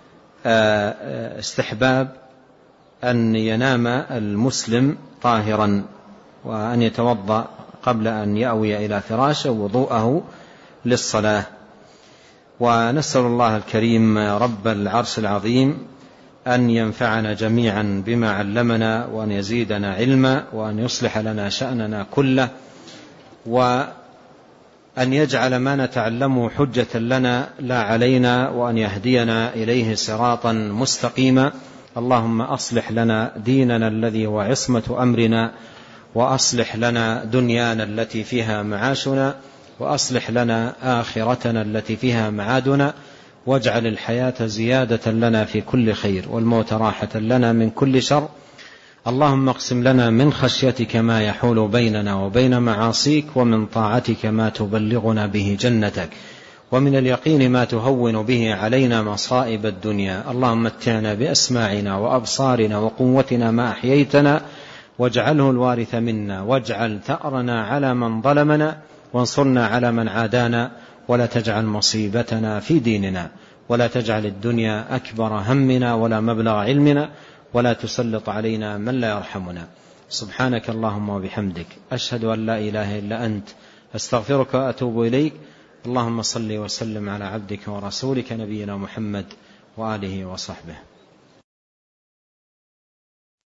استحباب أن ينام المسلم طاهرا، وأن يتوضأ قبل أن يأوي إلى فراشه وضوءه للصلاة. ونسأل الله الكريم رب العرش العظيم أن ينفعنا جميعا بما علمنا، وأن يزيدنا علما، وأن يصلح لنا شأننا كله، وأن يجعل ما نتعلمه حجة لنا لا علينا، وأن يهدينا إليه صراطا مستقيما. اللهم أصلح لنا ديننا الذي هو عصمة أمرنا، وأصلح لنا دنيانا التي فيها معاشنا، وأصلح لنا آخرتنا التي فيها معادنا، واجعل الحياة زيادة لنا في كل خير، والموت راحة لنا من كل شر. اللهم اقسم لنا من خشيتك ما يحول بيننا وبين معاصيك، ومن طاعتك ما تبلغنا به جنتك، ومن اليقين ما تهون به علينا مصائب الدنيا. اللهم متعنا بأسماعنا وأبصارنا وقوتنا ما أحييتنا، واجعله الوارث منا، واجعل ثأرنا على من ظلمنا، وانصرنا على من عادانا، ولا تجعل مصيبتنا في ديننا، ولا تجعل الدنيا أكبر همنا ولا مبلغ علمنا، ولا تسلط علينا من لا يرحمنا. سبحانك اللهم وبحمدك، أشهد أن لا إله إلا أنت، أستغفرك وأتوب إليك. اللهم صل وسلم على عبدك ورسولك نبينا محمد وآله وصحبه.